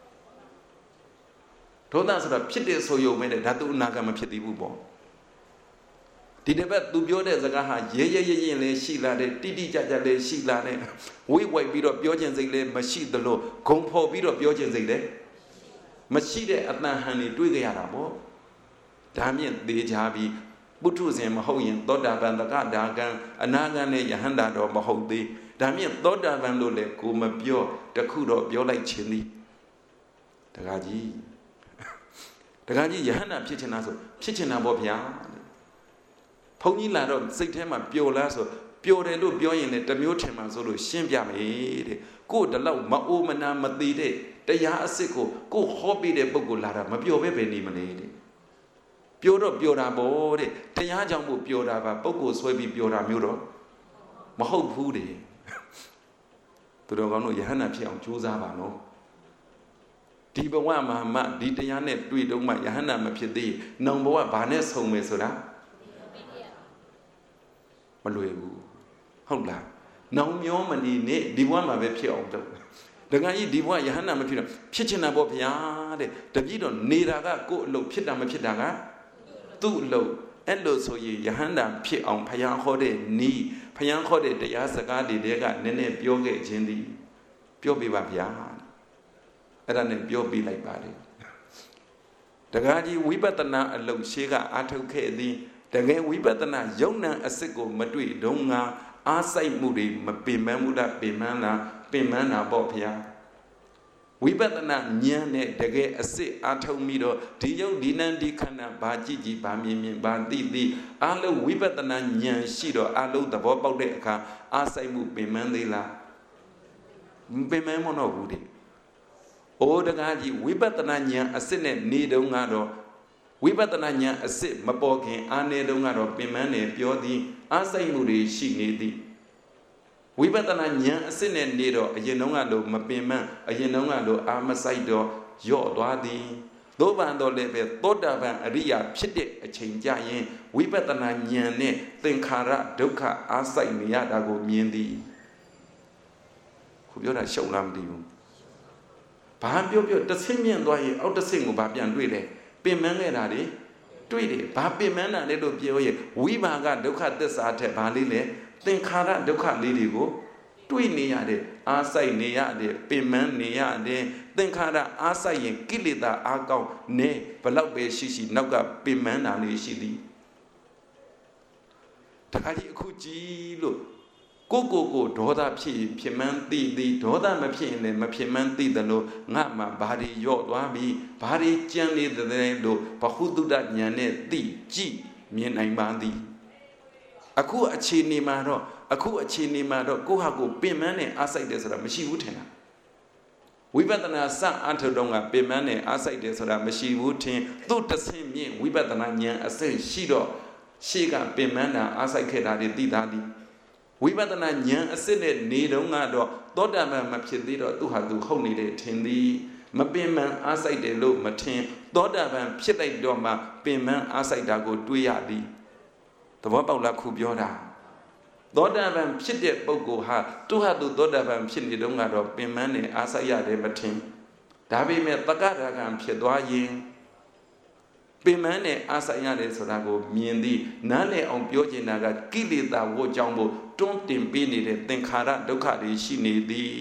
ဒေါသဆိုတာဖြစ်တယ်ဆိုရုံပဲနဲ့ဒါသူအနာဂတ်မဖြစ်သေးဘူးပေါ့ဒီတစ်ပတ်သူပြောတဲ့စကားဟာရဲရင်လည်းရှိလာတယ်တိတိကျကျလည်းရှိလာတယ်ဝိဝိုက်ပြီးတော့ပြောခြင်းစိတ်လည်းမရှိသလိုဂုံဖော်ပြီးတော့ပြောခြင်းစိတ်လည်းမရှိတဲ့အတန်ဟန်တွေတွေးကြရတာပေါ့ဒါမြင့်သေးချပြီးပုထုဇဉ်မဟုတ်ရင်သောတာပန်တက္ကဒါကံအနာဂံနဲ့ယဟန္တာတော့မဟုတ်သေးဒါမြင့်သောတာပန်လို့လည်းကိုမပြောတခုတော့ပြောလိုက်ခြင်းသည်တကားကြီးယဟန္တာဖြစ်ချင်တာဆိုဖြစ်ချင်တာပေါ့ဗျာဘုန်းကြီးလာတော့စိတ်ထဲမှာပျော်လားဆိုပျော်တယ်လို့ပြောရင်လည်းတမျိုးထင်မှဆိုလို့ရှင်းပြမယ်တဲ့ကိုယ်တလောက်မအိုမနာမသိတဲ့တရားအစစ်ကိုဟောပြတဲ့ပုဂ္ဂိုလ်လာတာမပျော်ပဲပဲနေမလဲတဲ့ပျော်တော့ပျော်တာပေါ့တဲ့တရားကြောင့်မို့ပျော်တာပါပုဂ္ဂိုလ်ဆွဲပြီးပျော်တာမျိုးတော့မဟုတ်ဘူးတဲ့သူတော်ကောင်းတို့ယဟန္တာဖြစ်အောင်ကြိုးစားပါနော်ဒီဘဝမှာမှဒီတရားနဲ့တွေ့တော့မှယဟန္တာမဖြစ်သေးနောင်ဘဝဘာနဲ့ဆုံမယ်ဆိုတာမလွယ်ဘူးဟုတ်လားနောင်မျောမနေနဲ့ဒီဘဝမှာပဲဖြစ်အောင်လုပ်တခါကြီးဒီဘဝယဟန္တာမဖြစ်တော့ဖြစ်ချင်တာပေါ့ဗျာတဲ့တပည့်တော်နေတာကကိုယ်အလုပ်ဖြစ်တာမဖြစ်တာကသူ့အလုပ်အဲ့လိုဆိုရင်ယဟန္တာဖြစ်အောင်ဘုရားဟောတဲ့နီးဘုရားဟောတဲ့တရားစကားတွေတွေကနည်းနည်းပြောခဲ့ခြင်းသည်ပြောပြပါဗျာအဲ့ဒါနဲ့ပြောပြလိုက်ပါလေတကားကြီးဝိပဿနာအလုပ်ရှိကအာထုတ်ခဲ့သည်တကယ်ဝိပဿနာယုံ nant အစစ်ကိုမတွေ့တော့ငါအားစိုက်မှုတွေမပင်ပန်းမှုလားပင်ပန်းလားပင်ပန်းတာပေါ့ဗျာဝိပဿနာဉာဏ်နဲ့တကယ်အစစ်အားထုတ်ပြီးတော့ဒီယုတ်ဒီနံဒီခန္ဓာဘာကြည့်ကြည့်ဘာမြင်မြင်ဘာသိသိအားလုံးဝိပဿနာဉာဏ်ရှိတော့အားလုံးသဘောပေါက်တဲ့အခါအားစိုက်မှုပင်ပန်းသေးလားမပင်ပန်းမတော့ဘူးတဲ့အိုးတကားကြီးဝိပဿနာဉာဏ်အစစ်နဲ့နေတုန်းကတော့ဝိပဿနာဉာဏ်အစစ်မပေါ်ခင်အားနေတုန်းကတော့ပင်ပန်းနေပြောသည်အားစိုက်မှုတွေရှိနေသည်ဝိပဿနာဉာဏ်အစစ်နဲ့နေတော့အရင်တုန်းကလိုမပင်မအရင်တုန်းကလိုအာမဆိုင်တော့ယော့သွားသည်သို့ပန်တော့လည်းပဲသောတာပန်အရိယာဖြစ်တဲ့အချိန်ကြရင်ဝိပဿနာဉာဏ်နဲ့သင်္ခါရဒုက္ခအားဆိုင်နေရတာကိုမြင်သည်ခုပြောတာရှုံလားမသိဘူးဘာပြောတစ်ဆင့်မြင့်သွားရင်အောက်တစ်ဆင့်ကိုဘာပြန်တွေ့လဲပင်မခဲ့တာတွေတွေ့တယ်ဘာပင်မတာလဲလို့ပြောရင်ဝိပါကဒုက္ခသစ္စာထက်ဘာလေးလဲသင်္ခါရဒုက္ခလေးတွေကိုတွေ့နေရတယ်အားဆိုင်နေရတယ်ပင်မနေရတယ်သင်္ခါရအားဆိုင်ရင်ကိလေသာအားကောင်းနေဘလောက်ပဲရှိရှိနောက်ကပင်မတာလေးရှိသည်ဒါကြီးအခုကြည့်လို့ကိုဒေါသဖြစ်မှန်းသိသည်ဒေါသမဖြစ်ရင်လည်းမဖြစ်မှန်းသိတယ်လို့ငါမှဘာတွေယော့သွားပြီဘာတွေကြံနေတယ်လို့ဘဟုတုတ္တဉာဏ်နဲ့သိကြည့်မြင်နိုင်ပါသည်အခုအခြေအနေမှာတော့ကိုဟာကိုပင်မနဲ့အားစိုက်တယ်ဆိုတာမရှိဘူးထင်တာဝိပဿနာစအထုတော့ကပင်မနဲ့အားစိုက်တယ်ဆိုတာမရှိဘူးထင်သူ့တဆင့်မြင့်ဝိပဿနာဉာဏ်အစစ်ရှိတော့ရှေ့ကပင်မတာအားစိုက်ခဲ့တာတွေသိသားသည်ဝိပဿနာဉာဏ်အစစ်နဲ့နေတော့ကတော့သောတာပန်မဖြစ်သေးတော့သူဟာသူဟုတ်နေတယ်ထင်သည်မပင်မအားစိုက်တယ်လို့မထင်သောတာပန်ဖြစ်လိုက်တော့မှပင်မအားစိုက်တာကိုတွေးရသည်သဘောပေါက်လားခုပြောတာသောတာပန်ဖြစ်တဲ့ပုဂ္ဂိုလ်ဟာသူဟာသူသောတာပန်ဖြစ်နေတော့ကတော့ပင်မနဲ့အားစိုက်ရတယ်မထင်ဒါပေမဲ့တက္ကရာကံဖြစ်သွားရင်ပင်မနဲ့အားစိုက်ရတယ်ဆိုတာကိုမြင်သည်နားလည်အောင်ပြောချင်တာကကိလေသာဝတ်ကြောင်းဖို့တွန်းတင်ပေးနေတဲ့သင်္ခါရဒုက္ခတွေရှိနေသည်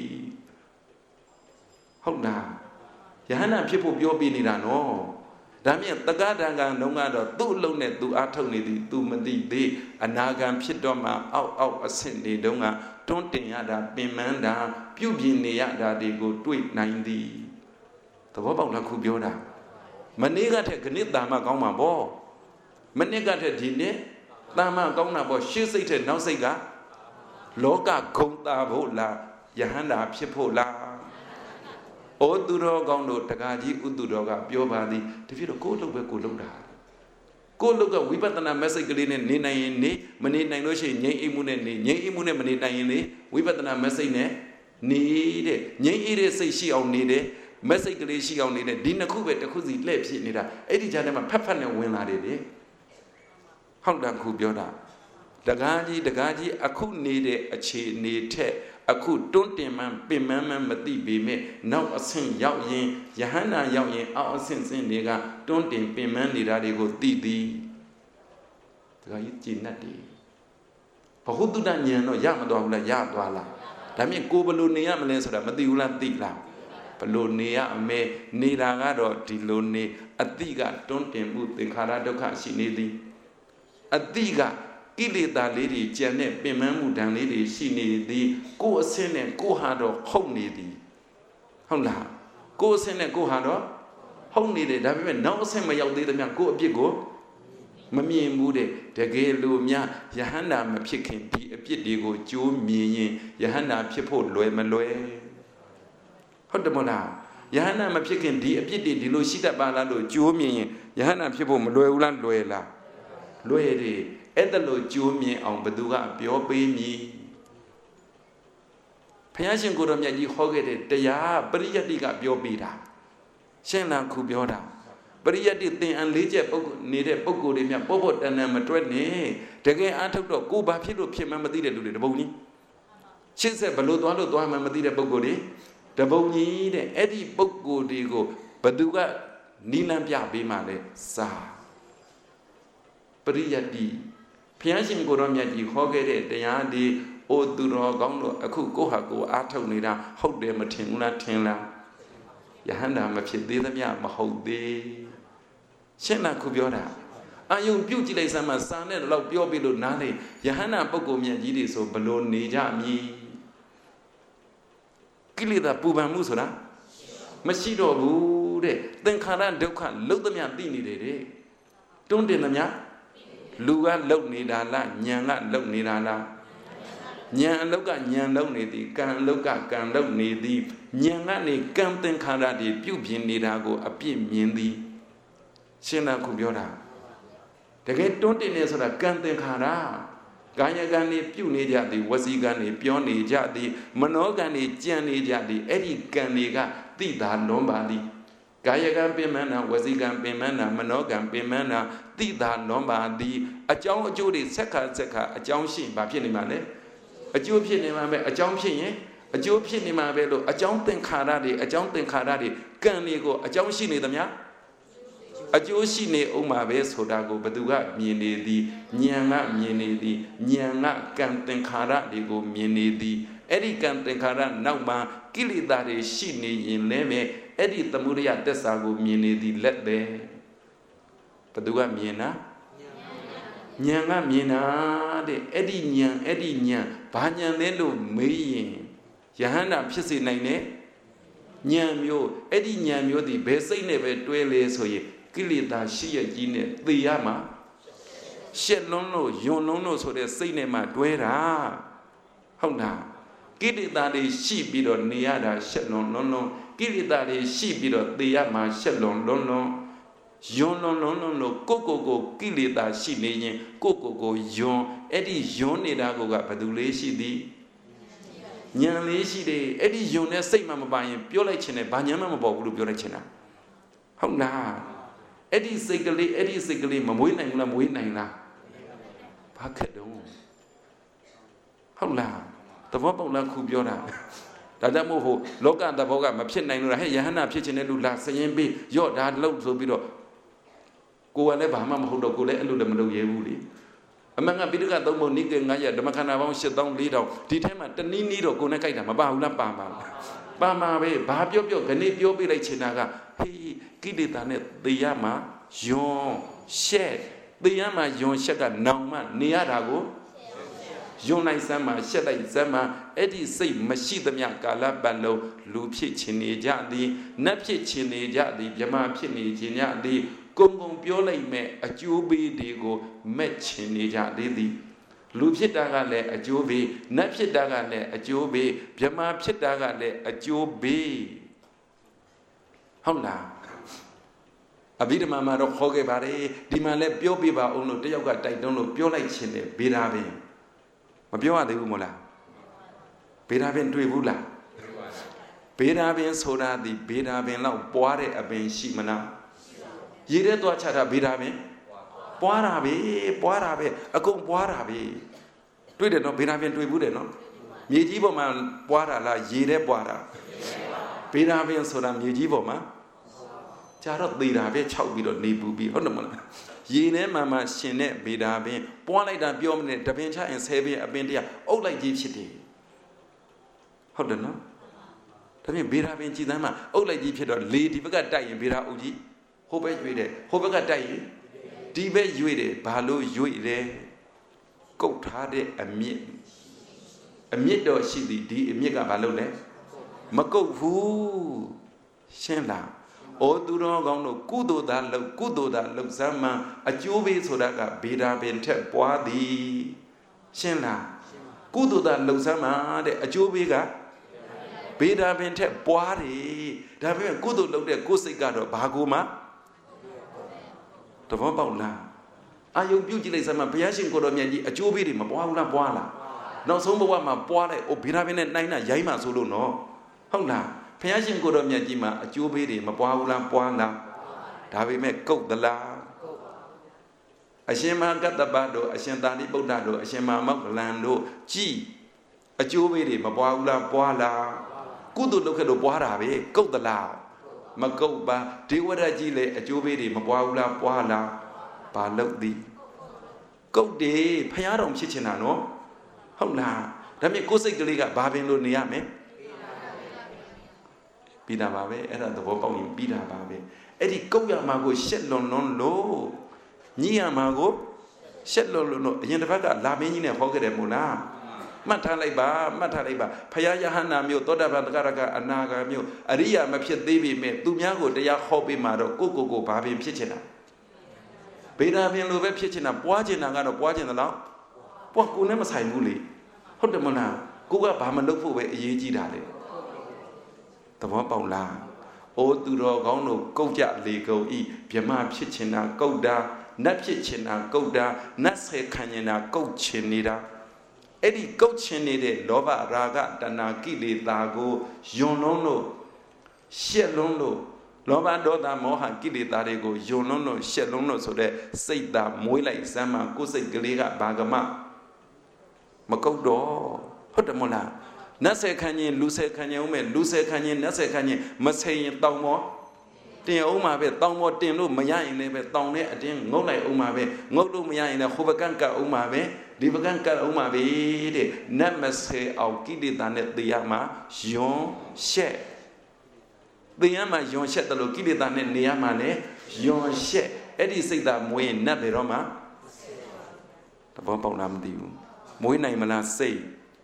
ဟုတ်လားယဟန္တာဖြစ်ဖို့ပြောပြနေတာနော်ဒါမြင်တက္ကရာကံလုံးကတော့သူ့အလုံးနဲ့သူအားထုတ်နေသည်သူမသိသေးအနာဂံဖြစ်တော့မှအောက်အဆင့်တွေတုန်းကတွန်းတင်ရတာပင်မတာပြုပြင်နေရတာတွေကိုတွေ့နိုင်သည်သဘောပေါက်လားခုပြောတာမနေ့ကထက်ခဏတာမကောင်းမှာပေါ့မနေ့ကထက်ဒီနေ့တာမကောင်းတာပေါ့ရှေ့စိတ်ထက်နောက်စိတ်ကလောကဂုံတာဖို့လားယဟန္တာဖြစ်ဖို့လားဩသူတော်ကောင်းတို့တကားကြီးဥတုတော်ကပြောပါသည်တပြည့်တော့ကိုယ်လုပ်ပဲကိုယ်လုပ်တာကိုယ်လုပ်ကဝိပဿနာ message ကလေးနဲ့နေနိုင်ရင်နေမနေနိုင်လို့ရှိရင်ငြိမ်းအိမ်မှုနဲ့နေငြိမ်းအိမ်မှုနဲ့မနေနိုင်ရင်လေဝိပဿနာ message နဲ့နေတဲ့ငြိမ်းအိမ်တဲ့စိတ်ရှိအောင်နေတယ်message ကလေးရှိအောင်နေတဲ့ဒီနှစ်ခုပဲတစ်ခုစီလှည့်ဖြစ်နေတာအဲ့ဒီကြားထဲမှာဖက်နဲ့ဝင်လာတယ်လေဟုတ်တယ်ခုပြောတာတကားကြီးအခုနေတဲ့အခြေအနေထက်အခုတွန်းတင်မှပင်မမသိပေမဲ့နောက်အဆင့်ရောက်ရင်ယဟန္တာရောက်ရင်အောက်အဆင့်တွေကတွန်းတင်ပင်မနေတာတွေကိုသိသည်တကားကြီးကျင့်တတ်တယ်ဘဟုတုတ္တဉာဏ်တော့ရမသွားဘူးလားရသွားလားဒါမြင်ကိုဘယ်လိုနေရမလဲဆိုတာမသိဘူးလားသိလားဘလို့နေရအမေနေတာကတော့ဒီလိုနေအတိကတွန်းတင်မှုသင်္ခါရဒုက္ခရှိနေသည်အတိကကိလေသာလေးတွေကြံတဲ့ပင်မမှုဓာတ်လေးတွေရှိနေသည်ကိုယ်အစင်းနဲ့ကိုယ်ဟာတော့ဟုတ်နေသည်ဟုတ်လားကိုယ်အစင်းနဲ့ကိုယ်ဟာတော့ဟုတ်နေတယ်ဒါပေမဲ့နောက်အဆင့်မရောက်သေးသမျှကိုယ်အပြစ်ကိုမမြင်ဘူးတဲ့တကယ်လို့များယဟန္တာမဖြစ်ခင်ဒီအပြစ်တွေကိုကြိုးမြင်ရင်ယဟန္တာဖြစ်ဖို့လွယ်မလွယ်ဟုတ်တယ်မလားယဟန္တာမဖြစ်ခင်ဒီအပြစ်တွေဒီလိုရှိတတ်ပါလားလို့ကြိုးမြင်ရင်ယဟန္တာဖြစ်ဖို့မလွယ်ဘူးလားလွယ်လားလွယ်တယ်အဲ့ဒါလို့ကြိုးမြင်အောင်ဘသူကပြောပေးမည်ဘုရားရှင်ကိုယ်တော်မြတ်ကြီးဟောခဲ့တဲ့တရားပရိယတ္တိကပြောပေးတာရှင်းလားခုပြောတာပရိယတ္တိသင်္အံ၄ချက်ပုဂ္ဂိုလ်နေတဲ့ပုဂ္ဂိုလ်တွေမြတ်ပေါ့တန်တန်မတွက်နဲ့တကယ်အားထုတ်တော့ကိုယ်ဘာဖြစ်လို့ဖြစ်မှမသိတဲ့လူတွေတပုံကြီးရှင်းဆက်ဘလို့သွားမှမသိတဲ့ပုဂ္ဂိုလ်တွေတပုံကြီးတဲ့အဲ့ဒီပုဂ္ဂိုလ်တွေကိုဘသူကနီလန်းပြပေးမှလဲစာ Priyati Piashim Goromyati Hogere Dayadi O Duro Gondo Aku Gohago Atonida Hode Matinula Tinla Yahanda Mapidamia Mahode Shena Kubiora Ayun beauty like some son and love Biobilo Nale Yahana Bogomia Gidi so below Nijami Kilida Puba Musura Mashido Bude then Karan Dokan look them at Dini don't dinamia Luga look Nidala Nyanga look Nidala Nyan loka Nyan look Nidi can look at can look Nidi Nyanga ni Canton Karadi Pupin Nidago a pin Mindi Shena Kubiora The get don't in this or a Canton Kara Ganyagani Puni Jadi Wasigani Pioni Jadi Monogani Gianni Jadi Eddie Ganiga Tida Lombadi Gayagan Pimana Wasigan Pimana Monogam Pimana Tida Lombadi a John Judy Seka Seka a John Shin Bapinimane a Jew Pinimame a John Pin a Jew Pinimabelo a John Ten Karadi a John Ten Karadi Ganigo a John Shin Damia a Joshine Omabe Sodago Baduga Mienedi, Nyanga Mienedi, Nyanga Canten Kara Digo Mienedi, Eddie Canten Kara Nauma, Kilidari Shini in Leme, Eddie Tamuria Desago Mienedi, let there. Paduga Miena Nyanga Miena, the Eddie Nyan, Panya Nendo May, Yahana Pisi Nine, Nyamio, Eddie Nyamio, the best never dwell so ye. Kilida Shia Gine, the Yama Shellono, Yonono, so the cinema, Duera. How now? Kilida she be on Niada, Shellon, no, Kilida she be on the Yama, Shellon, no, Yono, Coco, Kilida she name, Coco, Yon, Eddie Yonidago, Padule she di Nyan she de Eddie Yone, say Mamma buying Piolachina, Banyama Bobu Piolachina. How now? Eddie Sigli, Mamuina, Muina. Packado. How la? The Vopola Kubiora. Tadamoho, Logan, the Boga, Mapin, Yahana, Pitchin, Lula, saying be your dad load so below. Go and never Mam Hodo Gule and Ludamado Yevuli. Among a bit of the Monique and Naya, the Macana shut down leader, determined the Nino Gonakaita, Mabana Bama. Bama, Babio, Ganipio, Village Chinaga. He Kilitanet, the Yama, Yon, Shed, the Yama, Yon Shaka, Nauma, Niarago, Yonai Sama, Shedai Sama, Eddie say, Mashida Yakala, Balo, Lupi Chini Jadi, Napi Chini Jadi, Yama Pini Jadi, Gongong Piole me, a Jubi Digo, Mechini Jadi, Lupi Dagale, a Jubi, Napi Dagale, a Jubi, Yama Pidagale, a Jubi. How now? A bit of Mamma of Hogebare, Dimale Biobiba, Ono, Deoga, I don't know, Piolachine, Birabin. Mabioa de Umola. Birabin Tuibula. Birabin Soda, the Birabin Lao, Boare, a Ben Shimana. Yere to Chara Birabin. Boarabe, a go Boarabe. Tweeted no Birabin Tuibude, no? Mijibo man, Boara la Yere Boara. Birabin Soda, Mijibo man. Charot Birabe, Chowbido, Nibubi, Honamana. Yene Mamma, Shine, Birabe, Bola da Biomne, Da Bencha, and Sabi, Abendia, all like Gipsity. Hold on, no? Tell me, Birabe, Chidama, all like Gipsy, Lady Baga die in Bira Uji, Hobe Jude, Hobaga die, Dibe Jude, Balu Jude, Goat Hardy, a mid she the Miga Balone, Mako Fu, Shenla. O Duro Gono, Kudo da Luxama, a Jubi Sodaga, Bida Bente, Boadi, Shenla, Kudo da Luxama, a Jubiga, Bida Bente, Boadi, David Kudo looked at Gusigado, Baguma, the Vobola. Are you beauty some Piashin Godomi, a Jubi, Mabola Boala? No, some of my Boala, or Pirabin and Nina, Yama Zulu, no. Honda. Piashin Godomia Jima, a Jubi, Mabola Boala. Davi make cook the la. A Shema got the bado, a Shandani Bodado, a Shema Maglando, G. A Jubi, Mabola Boala. Kudu look at the Boarabe, cook the la. Makoba, Tiwada Gile, a Jubi, Mabola Boala. Palodi. Go day, Payadom Chichinano. Hola, Dami Kosik Babin Luniame. Bida Babe, era the Wopong in Bida Babe. Eddie Goya Mago, Shetlo non low. Nia Mago, Shetlo no, Yenavaga, Lamina, Hogger Muna. Mataleba, Payahana Mu, Toda Garaga, Anaga Mu, Aria Mapia Devi, Tumiago, de Yahobi Mado, Coco, Babi, Pichina. Beda Bin Lube Pichina, watching Nagano, watching the law. What could never say Muli? Hold the Mona, Kuga Baman look for Yeji Dali. The Wapola, O Duro Gono, Goja, Lego E, Piama Pichina, Goda, Nat Pichina, Goda, Nase Kanyana, Gochinida. Eddie Gochinide, Lova Raga, Danakili, Lago, Yonono, Shelono, Lova Doda Moha Gili Darego, Yonono, Shelono, so that say that Moila Sama, Kose Galiga, Bagama, Makodo, Hotamola, Nase Kanye, Luce Kanye, Luce Kanye, Nase Kanye, Masay Tomo. Tin Oma be Tomo Tin Lu Maya in a Tone, a tin, no like Oma be, Modu Maya in a Hovaganka Oma be, Divaganka Oma be, Namase au Kidi Danet the Yama, Jean She. The Yama Jean Shet the Lokidi Danet Niamane, Jean She. Eddie say that Moy Nabe Roma. The Bombonam Diu. Moy Naimana say.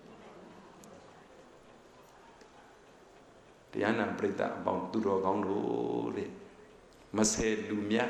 Yana Brita about Duro Gondo, Mase Lumia,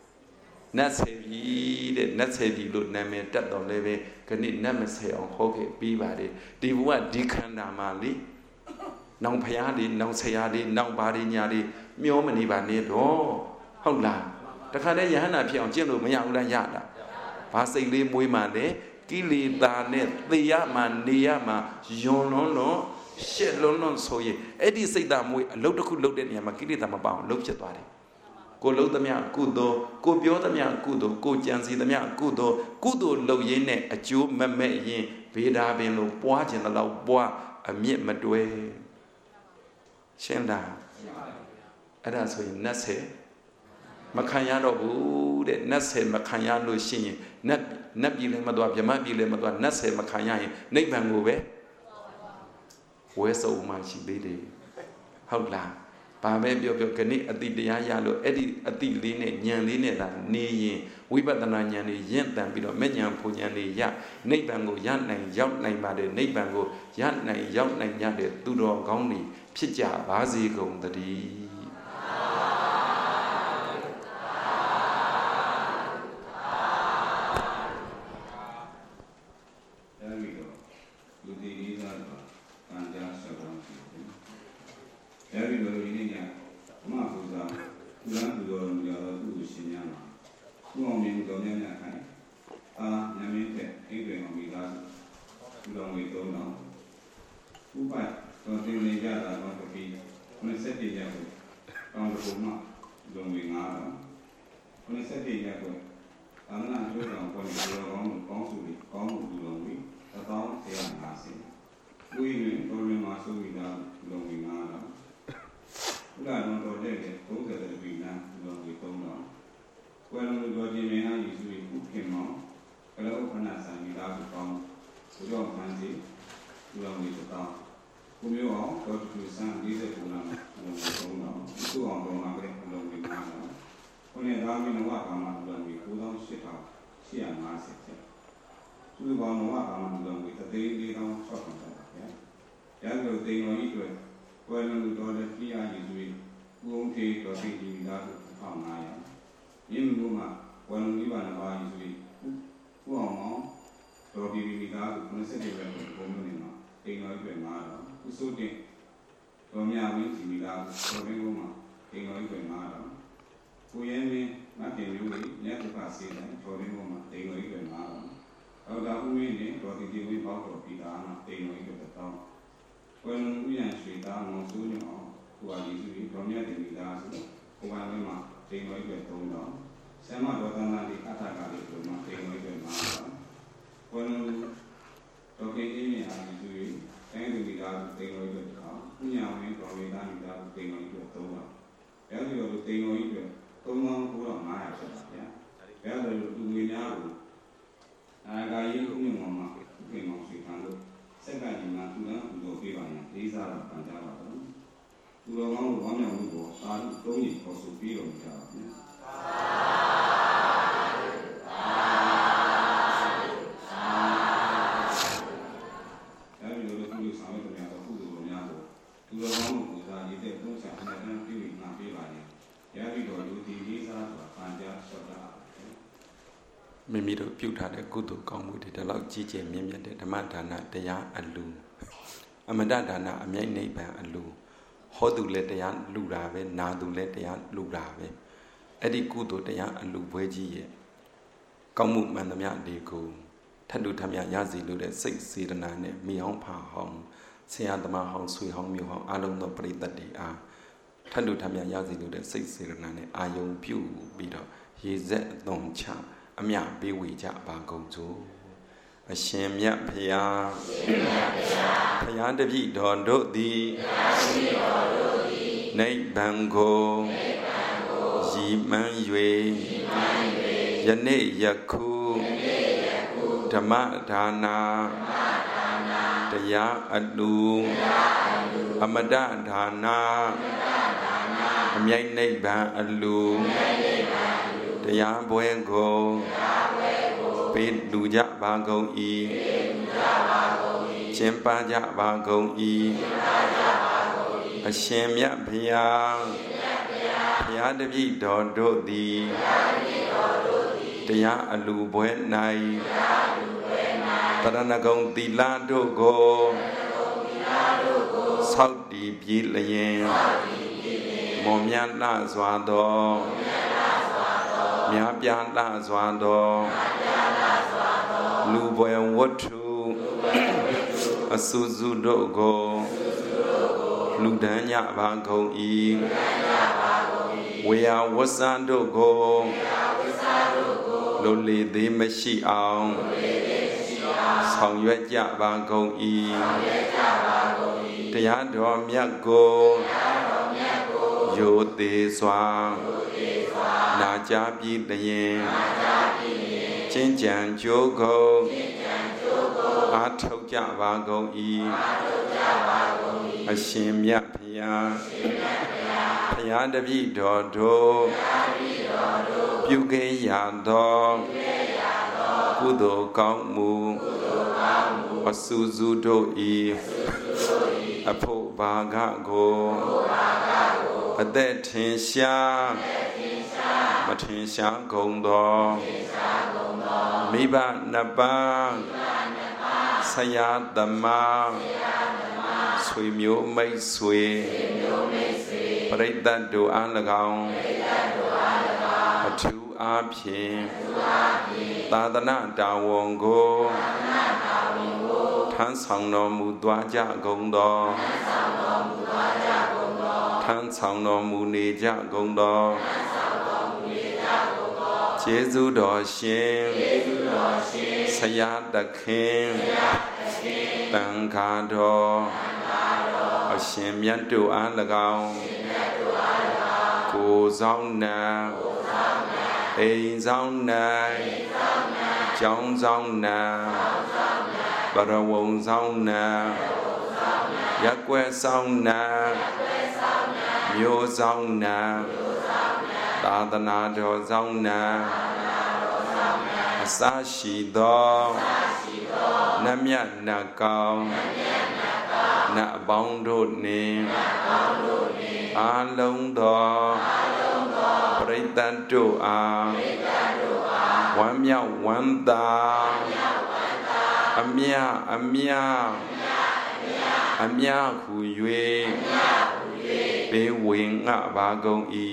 Natsevi, Natsevi, Luname, Tato Leve, Canit Namase on Hoke, Bibadi, Diva Dikanamali, Non Payadi, Non Sayadi, Non Badi Yadi, Miomani Bani, oh, Hola, the Kadayana Pion Gelo Mayala Yada, Pasili Muimane, Gili Dane, the Yaman, Niama, Jonono. Shelon so ye. Eddie say that we load the load in Yamakili Tamabao, look at body. Go load the mea kudo, go bio the mea kudo, go jansi the mea kudo low yene, a Jew meme ye, Vida being low watch and allow bois, a meat madway. Shenda. And that's why Nase Makayano wood, Nase Makayano singing, Nabile Madwa, Yamabile Madwa, Nase Makayay, Nabango. Where's so much lady? How la? Babe, your canic at the Yalo, Eddie at the line, Yan Line, and Ni, we but the Nanyani, Yan than below Menyan Punyani, Ya, Nabango, Yan Nang, Young Nang Made, Nabango, Yan Nang, Young Nang Yade, Tudo Goni, Pija, Bazi Gong the D. ခေါ်ဆိုပြီးတော်မူကြပါဘူးအဲဒီလိုသူတို့ဆောင်ရွက်ကြတော့ကုသိုလ်များတော့သူတော်ကောင်းကိုယ်စားရည်တဲ့သုံးဆအနတန်းပြုပြီးမှပေးပါရင်ရပြီးတော့လူတီလေးစားဆိုတာပန်ကြားဆော့တာမိမိတို့ပြုထားတဲ့ကုသိုလ်ကောင်းမှုတွေဒီလောက်ကြီးကျယ်မြင့်မြတ်တဲ့ဓမ္မဒါနတရားအလူအမတဒါနအမြိုက်နိဗ္ဗာန်အလူဟောသူလည်းတရားလူတာပဲနာသူလည်းတရားလူတာပဲအဲ့ဒီကုသိုလ်တရားအလူပွဲကြီးရဲ့ကောင်းမှုမှန်သမျှတွေကိုထပ်တူထမျှရစီလို့တဲ့စိတ်စေတနာနဲ့မိအောင်ဖာဟောင်းဆရာသမားဟောင်းဆွေဟောင်းမျိုးဟောင်းအလုံးသောပရိသတ်တွေအားထပ်တူထမျှရစီလို့တဲ့စိတ်စေတနာနဲ့အာယုံပြုပြီးတော့ရေစက်အသွန်ချအမြပေးဝေကြပါကုန်စို့အရှင်မြတ်ဖရာဖရာတပည့်တော်တို့သည်နိဗ္ဗာန်ကိုရည်မှန်း၍ယနေ့ယခုဓမ္မဒါနာတရားအလူအမတဒါနာအမြိုက်နိဗ္ဗာန်အလူတရားပွဲကိုပေးလူကြပါကုန်၏ကျင့်ပါကြပါကုန်၏အရှင်မြတ်ဘုရားဘုရားတပည့်တော်တို့သည်တရားအလူပွဲ၌တရဏဂုံသီလတို့ကိုဆောက်တည်ပြီးလျင်မောမြတ်လှစွာသောမြားပြားလှစွာသောလူပွဲဝတ္ထုအစုစုတို့ကိုလူဒန်းကြပါကုန်၏ဝေယဝဆံတို့ကိုလူလီသေးမရှိအောင်ဆောင်ရွက်ကြပါကုန်၏တရားတော်မြတ်ကိုယိုသေးစွာနာကြားပြီးလျင်ကျင့်ကြံကြိုးကုန်အားထုတ်ကြပါကုန်၏အရှင်မြတ်ဘုရားဘုရားတပည့်တော်တို့ပြုခဲ့ရသောကုသိုလ်ကောင်းမှုအစုစုတို့၏အဖို့ဘာကကိုအသက်ထင်ရှားမထင်ရှားကုန်သောမိဘနှစ်ပါးဆရာသမားဆွေမျိုးမိတ်ဆွေပရိသတ်တို့အား၎င်းအထူးအားဖြင့်သာသနာတော်ဝန်ကိုထမ်းဆောင်တော်မူသွားကြကုန်သောထမ်းဆောင်တော်မူနေကြကုန်သောကျေးဇူးတော်ရှင်ဆရာသခင်တန်ခါတော်အရှင်မြတ်တို့အား၎င်းကိုယ်ဆောင်နာအိမ်ဆောင်နာကျောင်းဆောင်နာပရဝုံဆောင်နာရက်ွယ်ဆောင်နာမျိုးဆောင်နာသာသနာတော်ဆောင်နာအစရှိသောနတ်မြတ်နတ်ကောင်းနတ်ပေါင်းတို့နှင့်အာလုံးသောပရိသတ်တို့အားဝမ်းမြောက်ဝမ်းသာအမြဟု၍ဘေးဝင်ငှပါကုန်၏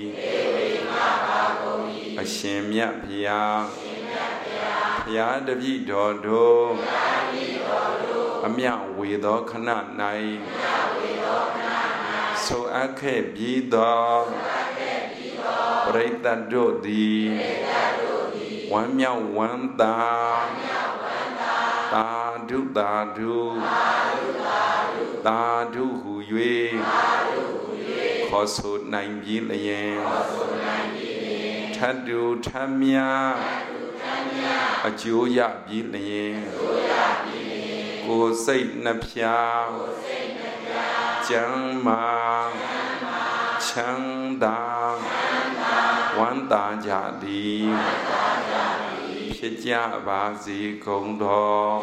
အရှင်မြတ်ဘုရားဘုရားတပည့်တော်တို့အမြဝေသောခဏ၌ဆိုအပ်ခဲ့ပြီးသောပရိသတ်တို့သည်ဝမ်းမြောက်ဝမ်းသာသာဓုသာဓုသာဓုဟု၍ခေါ်ဆိုနိုင်ပြီးလျင်ထတ်တူထမြအကျိုးရပြီးလျင်ကိုယ်စိတ်နှဖျားကျမ်းမာချမ်းသာဝမ်းသာကြသည်ဖြစ်ကြပါစေကုန်သော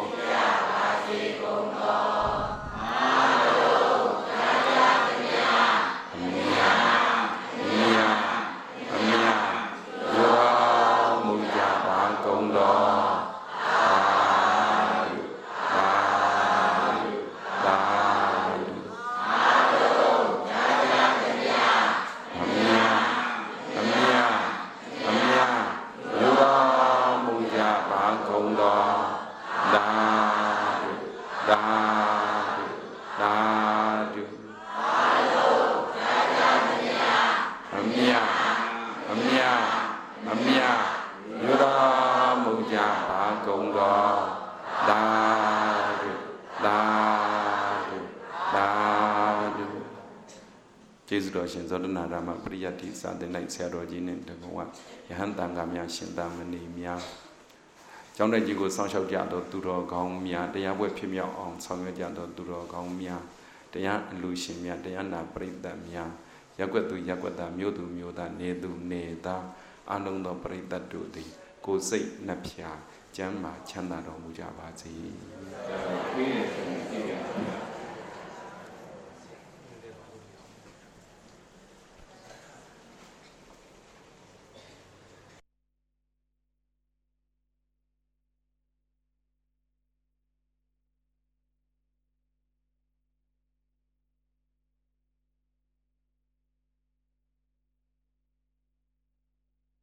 ကျေးဇူးတော်ရှင်ဇောတနာရမပရိယတ္တိစာသင်၌ဆရာတော်ကြီးနှင့်တကွယဟန်တန်ဃာများရှင်သာမဏေများကျောင်းတိုက်ကြီးကိုစောင့်ရှောက်ကြသောသူတော်ကောင်းများတရားပွဲဖြစ်မြောက်အောင်ဆောင်ရွက်ကြသောသူတော်ကောင်းများတရားအလူရှင်များတရားနာပရိသတ်များရက်ွက်သူရက်ွက်သားမြို့သူမြို့သားနေသူနေသားအလုံးသောပရိသတ်တို့သည်ကိုယ်စိတ်နှဖျားကျမ်းမာချမ်းသာတော်မူကြပါစေ